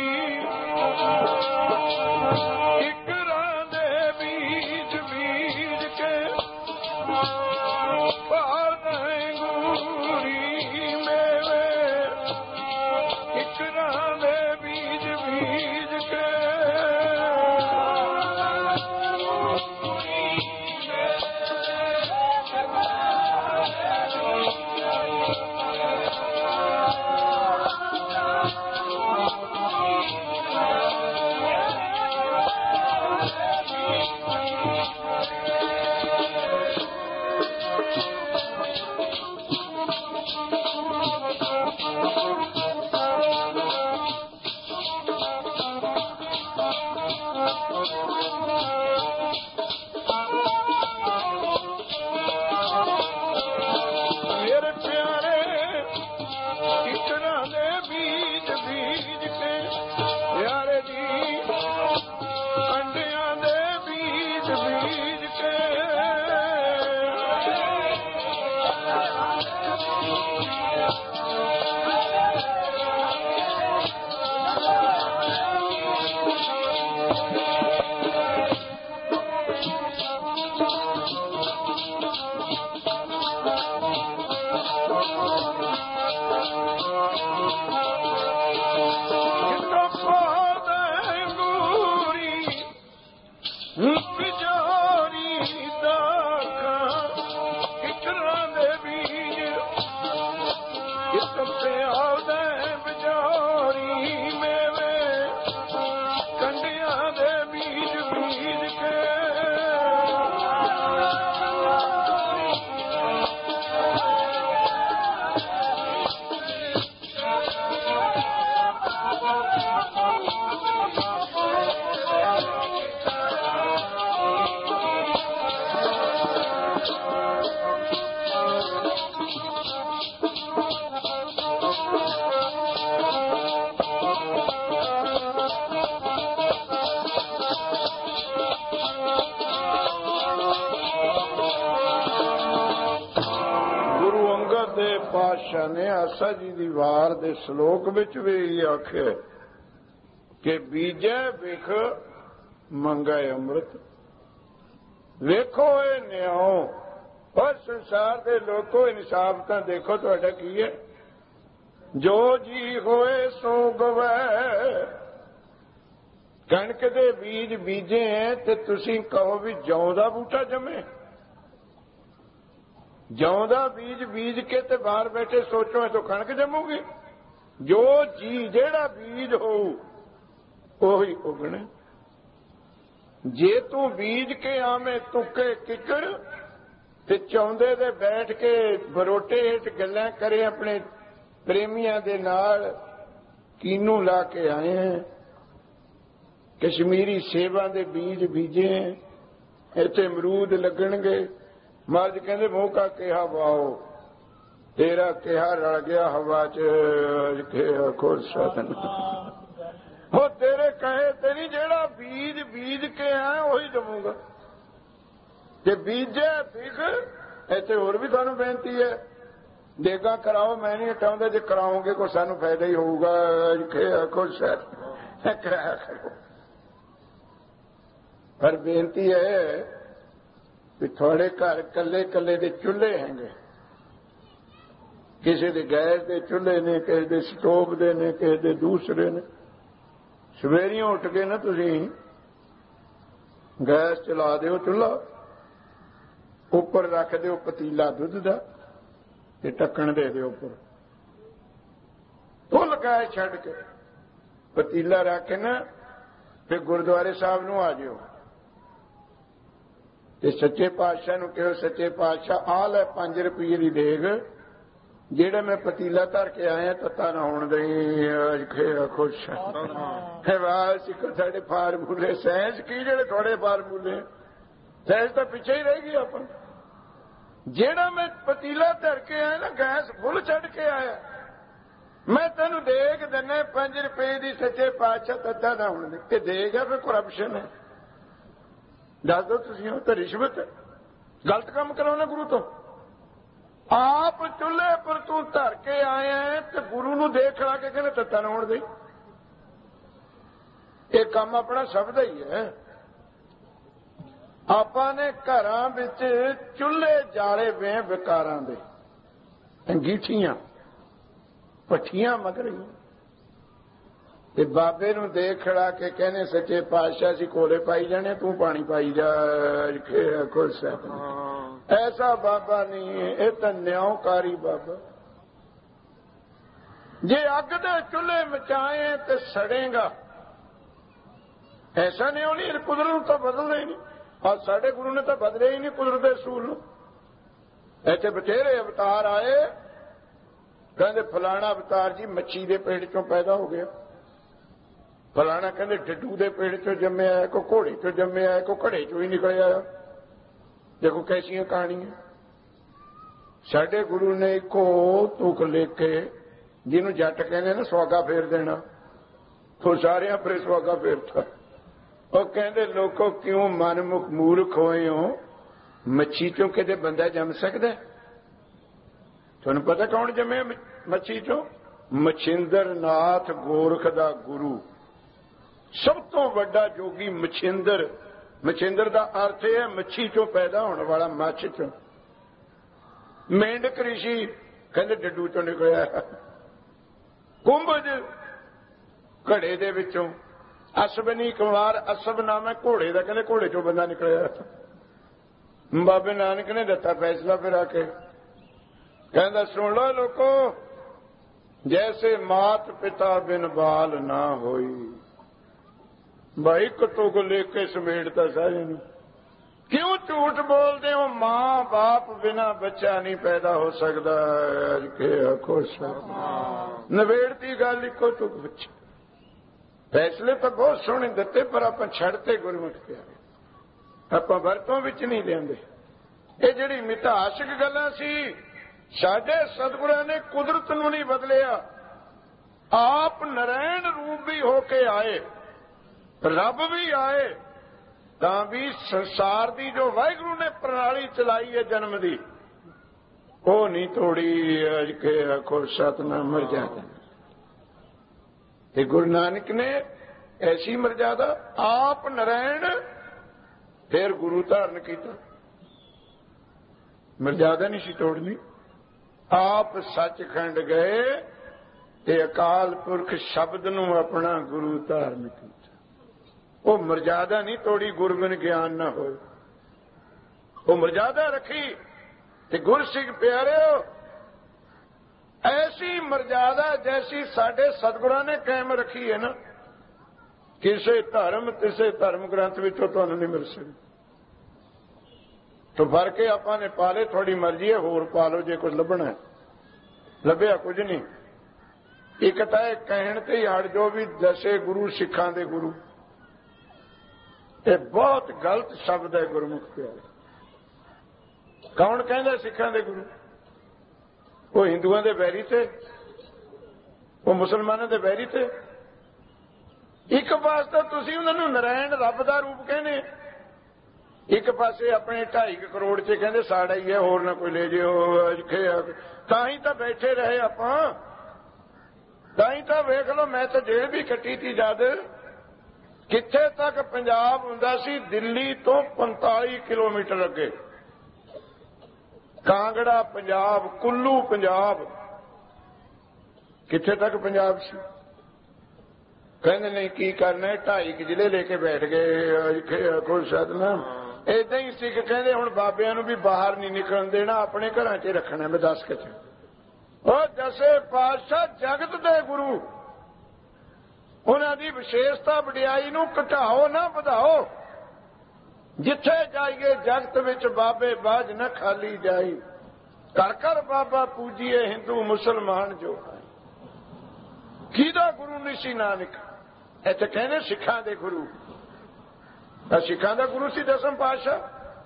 A: ਕਿਕਰਾਂ ਦੇ ਬੀਜ ਬੀਜ ਕੇ, ਭਾਲਦਾ ਅੰਗੂਰੀ ਮੇਵੇ ਕਿਕਰਾਂ ਦੇ ਬੀਜ ਬੀਜ ਕੇ। ਪਾਤਸ਼ਾਹ ਨੇ ਆਸਾ ਜੀ ਦੀ ਵਾਰ ਦੇ ਸ਼ਲੋਕ ਵਿੱਚ ਵੀ ਇਹ ਆਖਿਆ ਕਿ ਬੀਜੈ ਵਿਖ ਮੰਗੈ ਅੰਮ੍ਰਿਤ। ਵੇਖੋ ਇਹ ਨਿਆਓ, ਪਰ ਸੰਸਾਰ ਦੇ ਲੋਕੋ ਇਨਸਾਫ ਤਾਂ ਦੇਖੋ ਤੁਹਾਡਾ ਕੀ ਹੈ। ਜੋ ਜੀ ਹੋਏ ਸੋ ਗਵੈ। ਕਣਕ ਦੇ ਬੀਜ ਬੀਜੇ ਹੈ ਤੇ ਤੁਸੀਂ ਕਹੋ ਵੀ ਜੌਂ ਦਾ ਬੂਟਾ ਜੰਮੇ। ਜੌਂ ਦਾ ਬੀਜ ਬੀਜ ਕੇ ਤੇ ਬਾਹਰ ਬੈਠੇ ਸੋਚੋ ਇਹ ਤੋਂ ਕਣਕ ਜੰਮੂਗੀ। ਜੋ ਜੀ ਜਿਹੜਾ ਬੀਜ ਹੋਊ ਉਹੀ ਉਗਣਾ। ਜੇ ਤੂੰ ਬੀਜ ਕੇ ਆਵੇਂ ਤੁਕੇ ਕਿਕਰ ਤੇ ਚੌਂਦੇ ਦੇ ਬੈਠ ਕੇ ਬਰੋਟੇ ਹੇਠ ਗੱਲਾਂ ਕਰੇ ਆਪਣੇ ਪ੍ਰੇਮੀਆਂ ਦੇ ਨਾਲ, ਕੀਨੂੰ ਲਾ ਕੇ ਆਏ हैं, कश्मीरी सेवा ਦੇ ਬੀਜ ਬੀਜੇ हैं, ਇੱਥੇ ਅਮਰੂਦ ਲੱਗਣਗੇ। ਮਹਾਰਾਜ ਕਹਿੰਦੇ ਮੌਕਾ ਕਿਹਾ ਵਾਓ, ਤੇਰਾ ਕਿਹਾ ਰਲ ਗਿਆ ਹਵਾ ਚ ਖੁਦ ਸਤਨ। ਉਹ ਤੇਰੇ ਕਹੇ ਤੇ ਨਹੀਂ, ਜਿਹੜਾ ਬੀਜ ਬੀਜ ਕੇ ਆਇਆ ਉਹੀ ਦਵਾਂਗਾ। ਜੇ ਬੀਜੇ ਦਿਖ। ਇੱਥੇ ਹੋਰ ਵੀ ਤੁਹਾਨੂੰ ਬੇਨਤੀ ਹੈ, ਦੇਗਾ ਕਰਾਓ, ਮੈਂ ਨਹੀਂ ਹਟਾਉਂਦਾ, ਜੇ ਕਰਾਓਗੇ ਕੋਈ ਸਾਨੂੰ ਫਾਇਦਾ ਹੀ ਹੋਊਗਾ। ਖੁਦ ਸਤਨ ਕਰਾਇਆ ਕਰੋ। ਪਰ ਬੇਨਤੀ ਹੈ ਵੀ ਤੁਹਾਡੇ ਘਰ ਕੱਲੇ ਕੱਲੇ ਦੇ ਚੁੱਲ੍ਹੇ ਹੈਗੇ, ਕਿਸੇ ਦੇ ਗੈਸ ਦੇ ਚੁੱਲ੍ਹੇ ਨੇ, ਕਿਸੇ ਦੇ ਸਟੋਵ ਦੇ ਨੇ, ਕਿਸੇ ਦੇ ਦੂਸਰੇ ਨੇ। ਸਵੇਰੀਆਂ ਉੱਠ ਕੇ ਨਾ ਤੁਸੀਂ ਗੈਸ ਚਲਾ ਦਿਓ, ਚੁੱਲ੍ਹਾ ਉੱਪਰ ਰੱਖ ਦਿਓ ਪਤੀਲਾ ਦੁੱਧ ਦਾ ਤੇ ਢੱਕਣ ਦੇ ਦਿਓ ਉੱਪਰ, ਫੁੱਲ ਗੈਸ ਛੱਡ ਕੇ ਪਤੀਲਾ ਰੱਖ ਕੇ ਨਾ ਫਿਰ ਗੁਰਦੁਆਰੇ ਸਾਹਿਬ ਨੂੰ ਆ ਜਿਓ ਤੇ ਸੱਚੇ ਪਾਤਸ਼ਾਹ ਨੂੰ ਕਹੋ, ਸੱਚੇ ਪਾਤਸ਼ਾਹ ਆਹ ਲੈ ਪੰਜ ਰੁਪਈਏ ਦੀ ਦੇਗ, ਜਿਹੜਾ ਮੈਂ ਪਤੀਲਾ ਧਰ ਕੇ ਆਇਆ ਤੱਤਾ ਨਾ ਹੋਣ ਦਈ। ਖੁਸ਼ ਹੈ ਸਿੱਖੋ ਸਾਡੇ ਫਾਰਮੂਲੇ, ਸਾਇੰਸ ਕੀ ਜਿਹੜੇ ਥੋੜੇ ਫਾਰਮੂਲੇ, ਸਾਇੰਸ ਤਾਂ ਪਿੱਛੇ ਹੀ ਰਹਿ ਗਈ ਆਪਾਂ। ਜਿਹੜਾ ਮੈਂ ਪਤੀਲਾ ਧਰ ਕੇ ਆਇਆ ਨਾ, ਗੈਸ ਫੁੱਲ ਛੱਡ ਕੇ ਆਇਆ, ਮੈਂ ਤੈਨੂੰ ਦੇਗ ਦਿੰਨੇ ਪੰਜ ਰੁਪਏ ਦੀ, ਸੱਚੇ ਪਾਤਸ਼ਾਹ ਤੱਤਾ ਨਾ ਹੋਣ ਦੇ। ਇਹ ਦੇਗ ਹੈ ਫਿਰ ਕਰਪਸ਼ਨ ਹੈ? ਦੱਸ ਦਿਓ ਤੁਸੀਂ, ਉਹ ਤਾਂ ਰਿਸ਼ਵਤ ਹੈ, ਗਲਤ ਕੰਮ ਕਰਾਉਣਾ ਗੁਰੂ ਤੋਂ। ਆਪ ਚੁੱਲ੍ਹੇ ਪਰ ਤੂੰ ਧਰ ਕੇ ਆਇਆ ਤੇ ਗੁਰੂ ਨੂੰ ਦੇਖ ਲਾ ਕੇ ਕਹਿੰਦੇ ਤੱਤਾ ਨਾ ਹੋਣ ਦੇ। ਇਹ ਕੰਮ ਆਪਣਾ ਸਭ ਦਾ ਹੀ ਹੈ। ਆਪਾਂ ਨੇ ਘਰਾਂ ਵਿੱਚ ਚੁੱਲ੍ਹੇ ਜਾਲੇ ਵੇ ਵਿਕਾਰਾਂ ਦੇ, ਅੰਗੀਠੀਆਂ ਪੱਠੀਆਂ ਮਗਰੀਆਂ, ਤੇ ਬਾਬੇ ਨੂੰ ਦੇਖ ਖੜਾ ਕੇ ਕਹਿੰਦੇ ਸੱਚੇ ਪਾਤਸ਼ਾਹ ਅਸੀਂ ਕੋਲੇ ਪਾਈ ਜਾਣੇ, ਤੂੰ ਪਾਣੀ ਪਾਈ ਜਾ। ਖੁਦ ਸਾਹਿਬ ਐਸਾ ਬਾਬਾ ਨਹੀਂ ਹੈ, ਇਹ ਤਾਂ ਨਿਆਂਕਾਰੀ ਬਾਬਾ। ਜੇ ਅੱਗ ਦੇ ਚੁੱਲ੍ਹੇ ਮਚਾਏ ਤੇ ਸੜੇਗਾ, ਐਸਾ ਨਿਉ ਨਹੀਂ, ਕੁਦਰਤ ਨੂੰ ਤਾਂ ਬਦਲਦਾ ਹੀ ਨਹੀਂ। ਆ ਸਾਡੇ ਗੁਰੂ ਨੇ ਤਾਂ ਬਦਲਿਆ ਹੀ ਨਹੀਂ ਕੁਦਰਤ ਦੇ ਅਸੂਲ ਨੂੰ। ਇੱਥੇ ਬਥੇਰੇ ਅਵਤਾਰ ਆਏ, ਕਹਿੰਦੇ ਫਲਾਣਾ ਅਵਤਾਰ ਜੀ ਮੱਛੀ ਦੇ ਪੇਟ ਚੋਂ ਪੈਦਾ ਹੋ ਗਿਆ, ਫਲਾਣਾ ਕਹਿੰਦੇ ਡੱਡੂ ਦੇ ਪੇਟ ਚੋਂ ਜੰਮਿਆ, ਕੋਈ ਘੋੜੇ ਚੋਂ ਜੰਮਿਆ, ਕੋਈ ਘੜੇ ਚੋਂ ਹੀ ਨਿਕਲਿਆ। ਦੇਖੋ ਕੈਸੀਆਂ ਕਹਾਣੀਆਂ। ਸਾਡੇ ਗੁਰੂ ਨੇ ਇੱਕੋ ਤੁਕ ਲਿਖ ਕੇ, ਜਿਹਨੂੰ ਜੱਟ ਕਹਿੰਦੇ ਨਾ ਸੁਹਾਗਾ ਫੇਰ ਦੇਣਾ, ਉਹ ਸਾਰਿਆਂ ਪਰੇ ਸੁਹਾਗਾ ਫੇਰਤਾ। ਉਹ ਕਹਿੰਦੇ ਲੋਕੋ ਕਿਉਂ ਮਨਮੁਖ ਮੂਰਖ ਹੋਏ ਹੋ, ਮੱਛੀ ਚੋਂ ਕਿਤੇ ਬੰਦਾ ਜੰਮ ਸਕਦਾ? ਤੁਹਾਨੂੰ ਪਤਾ ਕੌਣ ਜੰਮਿਆ ਮੱਛੀ ਚੋਂ? ਮਛਿੰਦਰ ਨਾਥ ਗੋਰਖ ਦਾ ਗੁਰੂ, ਸਭ ਤੋਂ ਵੱਡਾ ਜੋਗੀ ਮਛਿੰਦਰ। ਮਛਿੰਦਰ ਦਾ ਅਰਥ ਹੈ ਮੱਛੀ ਚੋਂ ਪੈਦਾ ਹੋਣ ਵਾਲਾ, ਮੱਛ ਚੋਂ। ਮੇਂਢਕ ਰਿਸ਼ੀ ਕਹਿੰਦੇ ਡੱਡੂ ਚੋਂ ਨਿਕਲਿਆ। ਕੁੰਭਜ ਘੜੇ ਦੇ ਵਿੱਚੋਂ। ਅਸਬਨੀ ਕੁਮਾਰ, ਅਸਬ ਨਾਮ ਹੈ ਘੋੜੇ ਦਾ, ਕਹਿੰਦੇ ਘੋੜੇ ਚੋਂ ਬੰਦਾ ਨਿਕਲਿਆ। ਬਾਬੇ ਨਾਨਕ ਨੇ ਦਿੱਤਾ ਫੈਸਲਾ ਫਿਰ ਆ ਕੇ, ਕਹਿੰਦਾ ਸੁਣ ਲੋ ਲੋਕੋ, ਜੈਸੇ ਮਾਤ ਪਿਤਾ ਬਿਨ ਬਾਲ ਨਾ ਹੋਈ। भाई कतों को लेके समेटता सारे ਨੂੰ। क्यों झूठ बोलते हो? मां बाप बिना बच्चा नहीं पैदा हो सकता। खुश नवेड़ती गल इको तुक बच्चा। फैसले तो बहुत सोहने दिते, पर आप छड़ते गुरमुख के, आप वरतों विच नहीं लिआंदे। ये जिहड़ी मिथासक गल्लां सी, साडे सतगुरां ने कुदरत नूं नहीं बदलिया, आप नारायण रूप भी होके आए, रब भी आए, ਤਾਂ ਵੀ ਸੰਸਾਰ ਦੀ ਜੋ ਵਾਹਿਗੁਰੂ ਨੇ ਪ੍ਰਣਾਲੀ ਚਲਾਈ ਹੈ ਜਨਮ ਦੀ, ਉਹ ਨਹੀਂ ਤੋੜੀ। ਅਜ ਕੇ ਆਖੋ ਸਤਨਾਮ ਮਰਜ਼ਾਦਾ। ਤੇ ਗੁਰੂ ਨਾਨਕ ਨੇ ਐਸੀ ਮਰਜ਼ਾਦਾ, ਆਪ ਨਾਰਾਇਣ ਫਿਰ ਗੁਰੂ ਧਾਰਨ ਕੀਤਾ। ਮਰਜ਼ਾਦਾ ਨਹੀਂ ਸੀ ਤੋੜਨੀ। ਆਪ ਸੱਚਖੰਡ ਗਏ ਤੇ ਅਕਾਲ ਪੁਰਖ ਸ਼ਬਦ ਨੂੰ ਆਪਣਾ ਗੁਰੂ ਧਾਰਨ ਕੀਤਾ। ਉਹ ਮਰਜ਼ਾਦਾ ਨਹੀਂ ਤੋੜੀ, ਗੁਰਬਿਨ ਗਿਆਨ ਨਾ ਹੋਏ। ਉਹ ਮਰਜ਼ਾਦਾ ਰੱਖੀ। ਤੇ ਗੁਰਸਿੱਖ ਪਿਆਰਿਓ, ਐਸੀ ਮਰਜ਼ਾਦਾ ਜੈਸੀ ਸਾਡੇ ਸਤਿਗੁਰਾਂ ਨੇ ਕਾਇਮ ਰੱਖੀ ਹੈ ਨਾ, ਕਿਸੇ ਧਰਮ ਕਿਸੇ ਧਰਮ ਗ੍ਰੰਥ ਵਿੱਚੋਂ ਤੁਹਾਨੂੰ ਨਹੀਂ ਮਿਲ ਸਕਦੀ। तो भर के आपने पा ले, थोड़ी मर्जी है, होर पा लो जे कुछ लभना है। लभ्या कुछ नहीं। एक तो है कहण ते अड़ जो भी दसे गुरु सिखां दे गुरु, ये बहुत गलत शब्द है गुरमुख प्यारे। कौन कहंदा सिखां दे गुरु? वो हिंदुआं दे बैरी थे, वो मुसलमानों दे बैरी थे। एक पास तो तुसीं उन्हां नूं नारायण रब दा रूप कहने, एक पासे अपने ढाई करोड़ च कहंदे साड़ा ही है, होर ना कोई ले जिओ। तां तो बैठे रहे आपां, तां तो वेख लो, मैं तो जेल भी कट्टी थी जद, कित्थे तक पंजाब हुंदा सी, दिल्ली तो पैंताली किलोमीटर अगे कांगड़ा पंजाब, कुल्लू पंजाब, कित्थे तक पंजाब सी। कहंदे नहीं की करना है, ढाई जिले लेके बैठ गए कोई सतनाम। इदा ही सिख कहंदे हुण बाबियां नूं भी बाहर नहीं निकलन देना, अपने घरां च रखना। मैं दस किथे ਉਹ ਦਸੇ ਪਾਤਸ਼ਾਹ जगत दे गुरु, उन्हां दी विशेषता वडियाई नूं घटाओ ना वधाओ। जिथे जाइए जगत विच बाबे बाज न खाली जाई, घर घर बाबा पूजिए हिंदू मुसलमान जो है। किहदा गुरु निसी नानक? इत्थे कहने सिखां दे गुरु। सिखां दा गुरु सी दसम पातशाह।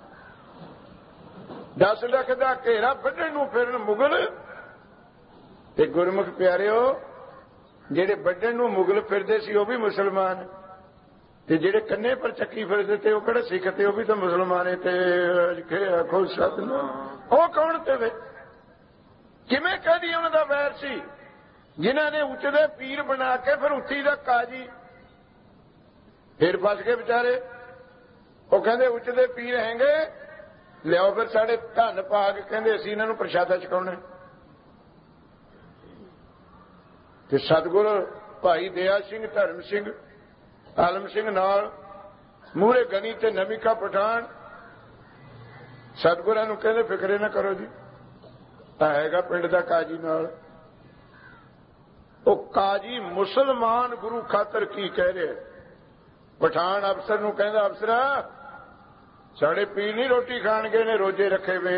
A: दस लख दा घेरा वड्ढण नूं फिरन मुगल, ते गुरमुख प्यारिओ जेड़े वड्ढण नूं मुगल फिरदे सी वो भी मुसलमान, ते जेड़े कन्ने पर चक्की फिरदे थे वो किहड़े सिख थे, वो भी तो मुसलमान है। ते आखो सतनाम, वो कौन थे वे? किवें कह दी उन्हां दा वैर सी? जिन्हां ने उचदे पीर बना के फिर उत्थी दा काजी, फिर फस गए बेचारे। वो कहंदे उचदे पीर हैंगे, लियाओ फिर साढ़े धन पाग, कहंदे असीं इन्हां नूं प्रशादा छकाउणा। ते सतगुर भाई दया सिंह, धर्म सिंह, आलम सिंह नाल मूहरे गनी ते नमिका पठान सतगुरां नूं कहंदे फिक्रे ना करो जी, हैगा पिंड दा काजी नाल। वो काजी मुसलमान गुरु खातर की कह रहे? पठान अफसर नूं कहंदा अफसरा साढ़े पीर नहीं रोटी खाणगे ने, रोजे रखे वे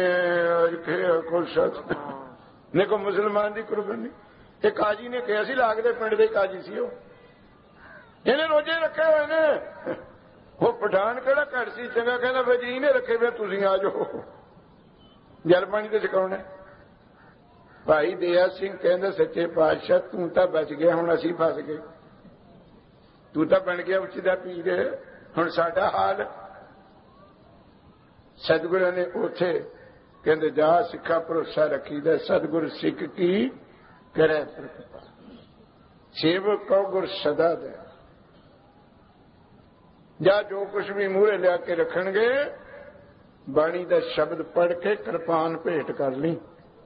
A: ने को मुसलमान की कुर्बानी। ये काजी ने कहा सी लागदे पिंड दे काजी सी, इन्हें रोजे रखे हुए ने। वो पठान केड़ा घट सी चंगा, कहना फिर जी ने रखे वे तुसीं आ जाओ, जल पानी तो छकाउणा। भाई दया सिंह कहंदा सच्चे पातशाह तू तां बच गया, हुण असीं फस गए। तू तां बन गया उच्च दा पीर, हुण साडा हाल। सतगुरां ने उथे कहंदे जा सिखा भरोसा रखीदा, सतगुर सिख की करे कृपा, सेवक को गुर सदा दे। जा जो कुछ भी मूहरे लिया के रखणगे, बाणी दा शब्द पढ़ के कृपान भेंट कर ली,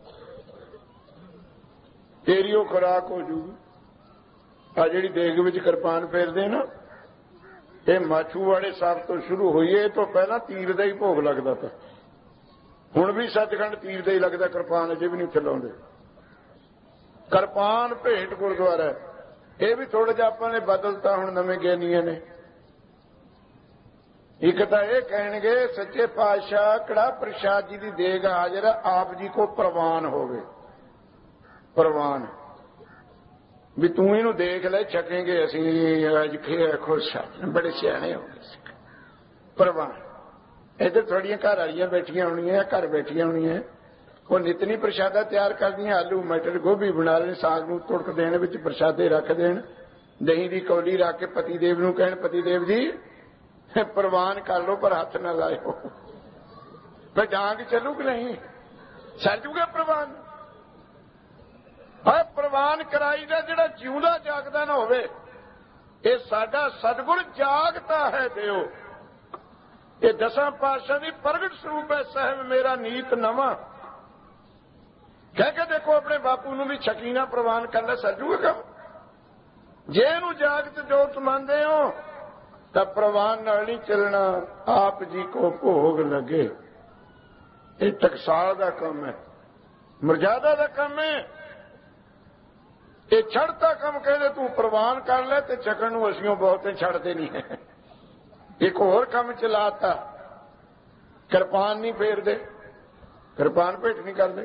A: तेरी वो खुराक हो जूगी। आ जिहड़ी देग विच कृपान फेरदे ना, ये माछूवाड़े साहब तो शुरू हुई है, तो पहला तीर दा ही भोग लगदा था। हुण भी सचखंड तीर दा ही लगदा, कृपान अजे भी नहीं चलाउंदे। कृपान भेंट गुरुद्वारा ये भी थोड़ा जिहा आपां ने बदलता, हुण नवें ज्ञानीआं ने। एक तो यह कहणगे सच्चे पातशाह कड़ा प्रसाद जी की देग हाजर आप जी को प्रवान होवे, प्रवान भी तू इनू देख ले छकेंगे असीं खुश बड़े सियाणे हो गए। प्रवान इधर थोड़ियां घर वालियां बैठियां होणियां, घर बैठियां होणियां, वो नितनी प्रसादा तैयार कर दियां, आलू मटर गोभी बना लें, साग नूं तुड़क देण, विच प्रसादे रख देण, दही की कौली रख के पति देव नूं कहण पति देव जी प्रवान कर लो पर हाथ ना लाओ, फिर डांग चलू कि नहीं, चल जूगा प्रवान। है प्रवान कराई दा जिहड़ा जिउंदा जागदा ना होवे, ये साडा सतगुर जागता है देओ। ये दसां पातशाह दी प्रगट स्वरूप है, सहब मेरा नीत नवा कह के देखो अपने बापू नूं भी शकीना प्रवान करना सरजूगा कम। जे इहनूं जागत जोत मंनदे हो तो प्रवान नाल नहीं चलना, आप जी को भोग लगे। ये टकसाल का काम है, मर्यादा का काम है। ये छड़ता कम कहते तू प्रवान कर ले तो छकण नूं असीं बहुते छड़ते नहीं है। एक होर काम चलाता ਕਿਰਪਾਨ ਨਹੀਂ ਫੇਰਦੇ, ਕਿਰਪਾਨ ਭੇਟ ਨਹੀਂ ਕਰਦੇ।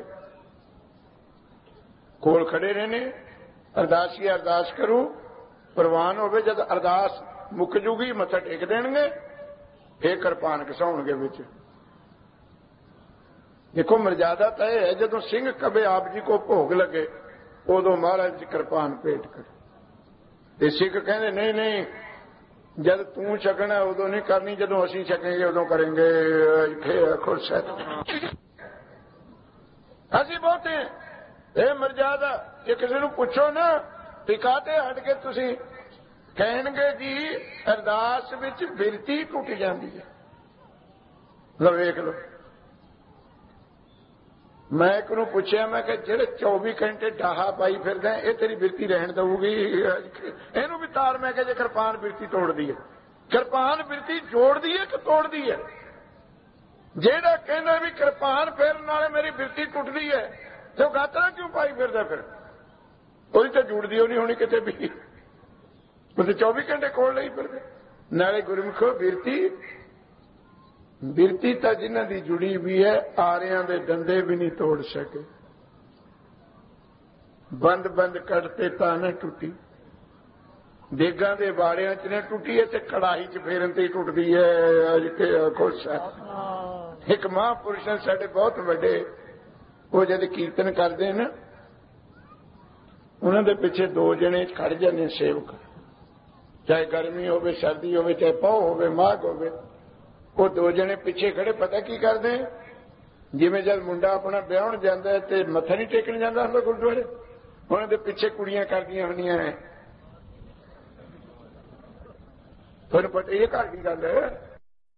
A: ਕੋਲ ਖੜੇ ਰਹਿਣੇ, ਅਰਦਾਸੀ ਅਰਦਾਸ ਕਰੂ, ਪ੍ਰਵਾਨ ਹੋਵੇ। ਜਦ ਅਰਦਾਸ ਮੁੱਕ ਜੂਗੀ ਮੱਥਾ ਟੇਕ ਦੇਣਗੇ, ਫੇਰ ਕਿਰਪਾਨ ਘਸਾਉਣਗੇ ਵਿੱਚ। ਦੇਖੋ ਮਰਜ਼ਾਦਾ ਤਾਂ ਇਹ ਹੈ, ਜਦੋਂ ਸਿੰਘ ਕਵੇ ਆਪ ਜੀ ਕੋ ਭੋਗ ਲੱਗੇ ਉਦੋਂ ਮਹਾਰਾਜ ਜੀ ਕਿਰਪਾਨ ਭੇਟ ਕਰ। ਤੇ ਸਿੱਖ ਕਹਿੰਦੇ ਨਹੀਂ ਨਹੀਂ, ਜਦ ਤੂੰ ਛਕਣਾ ਉਦੋਂ ਨਹੀਂ ਕਰਨੀ, ਜਦੋਂ ਅਸੀਂ ਛਕਾਂਗੇ ਉਦੋਂ ਕਰਾਂਗੇ। ਖੁਸ਼ ਹੈ ਅਸੀਂ ਬਹੁਤੇ ਇਹ ਮਰਜ਼ਾਦਾ। ਜੇ ਕਿਸੇ ਨੂੰ ਪੁੱਛੋ ਨਾ ਵੀ ਕਾਹਤੇ ਹਟ ਕੇ ਤੁਸੀਂ, ਕਹਿਣਗੇ ਜੀ ਅਰਦਾਸ ਵਿੱਚ ਬਿਰਤੀ ਟੁੱਟ ਜਾਂਦੀ ਹੈ। ਲਓ ਵੇਖ ਲਓ, ਮੈਂ ਇੱਕ ਨੂੰ ਪੁੱਛਿਆ, ਮੈਂ ਕਿਹਾ ਜਿਹੜੇ ਚੌਵੀ ਘੰਟੇ ਡਾਹਾ ਪਾਈ ਫਿਰਦਾ ਇਹ ਤੇਰੀ ਬਿਰਤੀ ਰਹਿਣ ਦਊਗੀ? ਇਹਨੂੰ ਵੀ ਤਾਰ। ਮੈਂ ਕਿਹਾ ਜੇ ਕਿਰਪਾਨ ਬਿਰਤੀ ਤੋੜਦੀ ਹੈ, ਕਿਰਪਾਨ ਬਿਰਤੀ ਜੋੜਦੀ ਹੈ ਕਿ ਤੋੜਦੀ ਹੈ? ਜਿਹੜਾ ਕਹਿੰਦਾ ਵੀ ਕਿਰਪਾਨ ਫੇਰਨ ਨਾਲੇ ਮੇਰੀ ਬਿਰਤੀ ਟੁੱਟਦੀ ਹੈ, ਤੇ ਉਹ ਗਾਤਰਾ ਕਿਉਂ ਪਾਈ ਫਿਰਦਾ? ਫਿਰ ਉਹਦੀ ਤਾਂ ਜੁੜਦੀ ਉਹ ਨਹੀਂ ਹੋਣੀ ਕਿਤੇ ਵੀ, ਉਹ ਚੌਵੀ ਘੰਟੇ ਕੋਲ ਲਈ ਫਿਰਦੇ। ਨਾਲੇ ਗੁਰਮੁਖੋ ਬਿਰਤੀ, ਬਿਰਤੀ ਤਾਂ ਜਿਨ੍ਹਾਂ ਦੀ ਜੁੜੀ ਵੀ ਹੈ ਆਰਿਆਂ ਦੇ ਡੰਡੇ ਵੀ ਨਹੀਂ ਤੋੜ ਸਕੇ। ਬੰਦ ਬੰਦ ਕੱਢਤੇ ਤਾਂ ਨਾ ਟੁੱਟੀ, ਦੇਗਾਂ ਦੇ ਬਾੜਿਆਂ ਚ ਨਾ ਟੁੱਟੀ ਹੈ, ਤੇ ਕੜਾਹੀ ਚ ਫੇਰਨ ਤੇ ਟੁੱਟਦੀ ਹੈ। ਅੱਜ ਕੇ ਖੁਸ਼ ਹੈ। ਇੱਕ ਮਹਾਂਪੁਰਸ਼ ਸਾਡੇ ਬਹੁਤ ਵੱਡੇ, ਉਹ ਜਦ ਕੀਰਤਨ ਕਰਦੇ ਨਾ, ਉਹਨਾਂ ਦੇ ਪਿੱਛੇ ਦੋ ਜਣੇ ਖੜ ਜਾਂਦੇ ਸੇਵਕ, ਚਾਹੇ ਗਰਮੀ ਹੋਵੇ ਸਰਦੀ ਹੋਵੇ, ਚਾਹੇ ਪੌ ਹੋਵੇ ਮਾਘ ਹੋਵੇ। ਉਹ ਦੋ ਜਣੇ ਪਿੱਛੇ ਖੜੇ, ਪਤਾ ਕੀ ਕਰਦੇ? ਜਿਵੇਂ ਜਦ ਮੁੰਡਾ ਆਪਣਾ ਵਿਆਹਣ ਜਾਂਦਾ ਤੇ ਮੱਥਾ ਨਹੀਂ ਟੇਕਣ ਜਾਂਦਾ ਹੁੰਦਾ ਗੁਰਦੁਆਰੇ, ਉਹਨਾਂ ਦੇ ਪਿੱਛੇ ਕੁੜੀਆਂ ਕਰਦੀਆਂ ਹੁੰਦੀਆਂ ਨੇ। ਤੁਹਾਨੂੰ ਪਤਾ ਇਹ ਘਰ ਦੀ ਗੱਲ ਹੈ।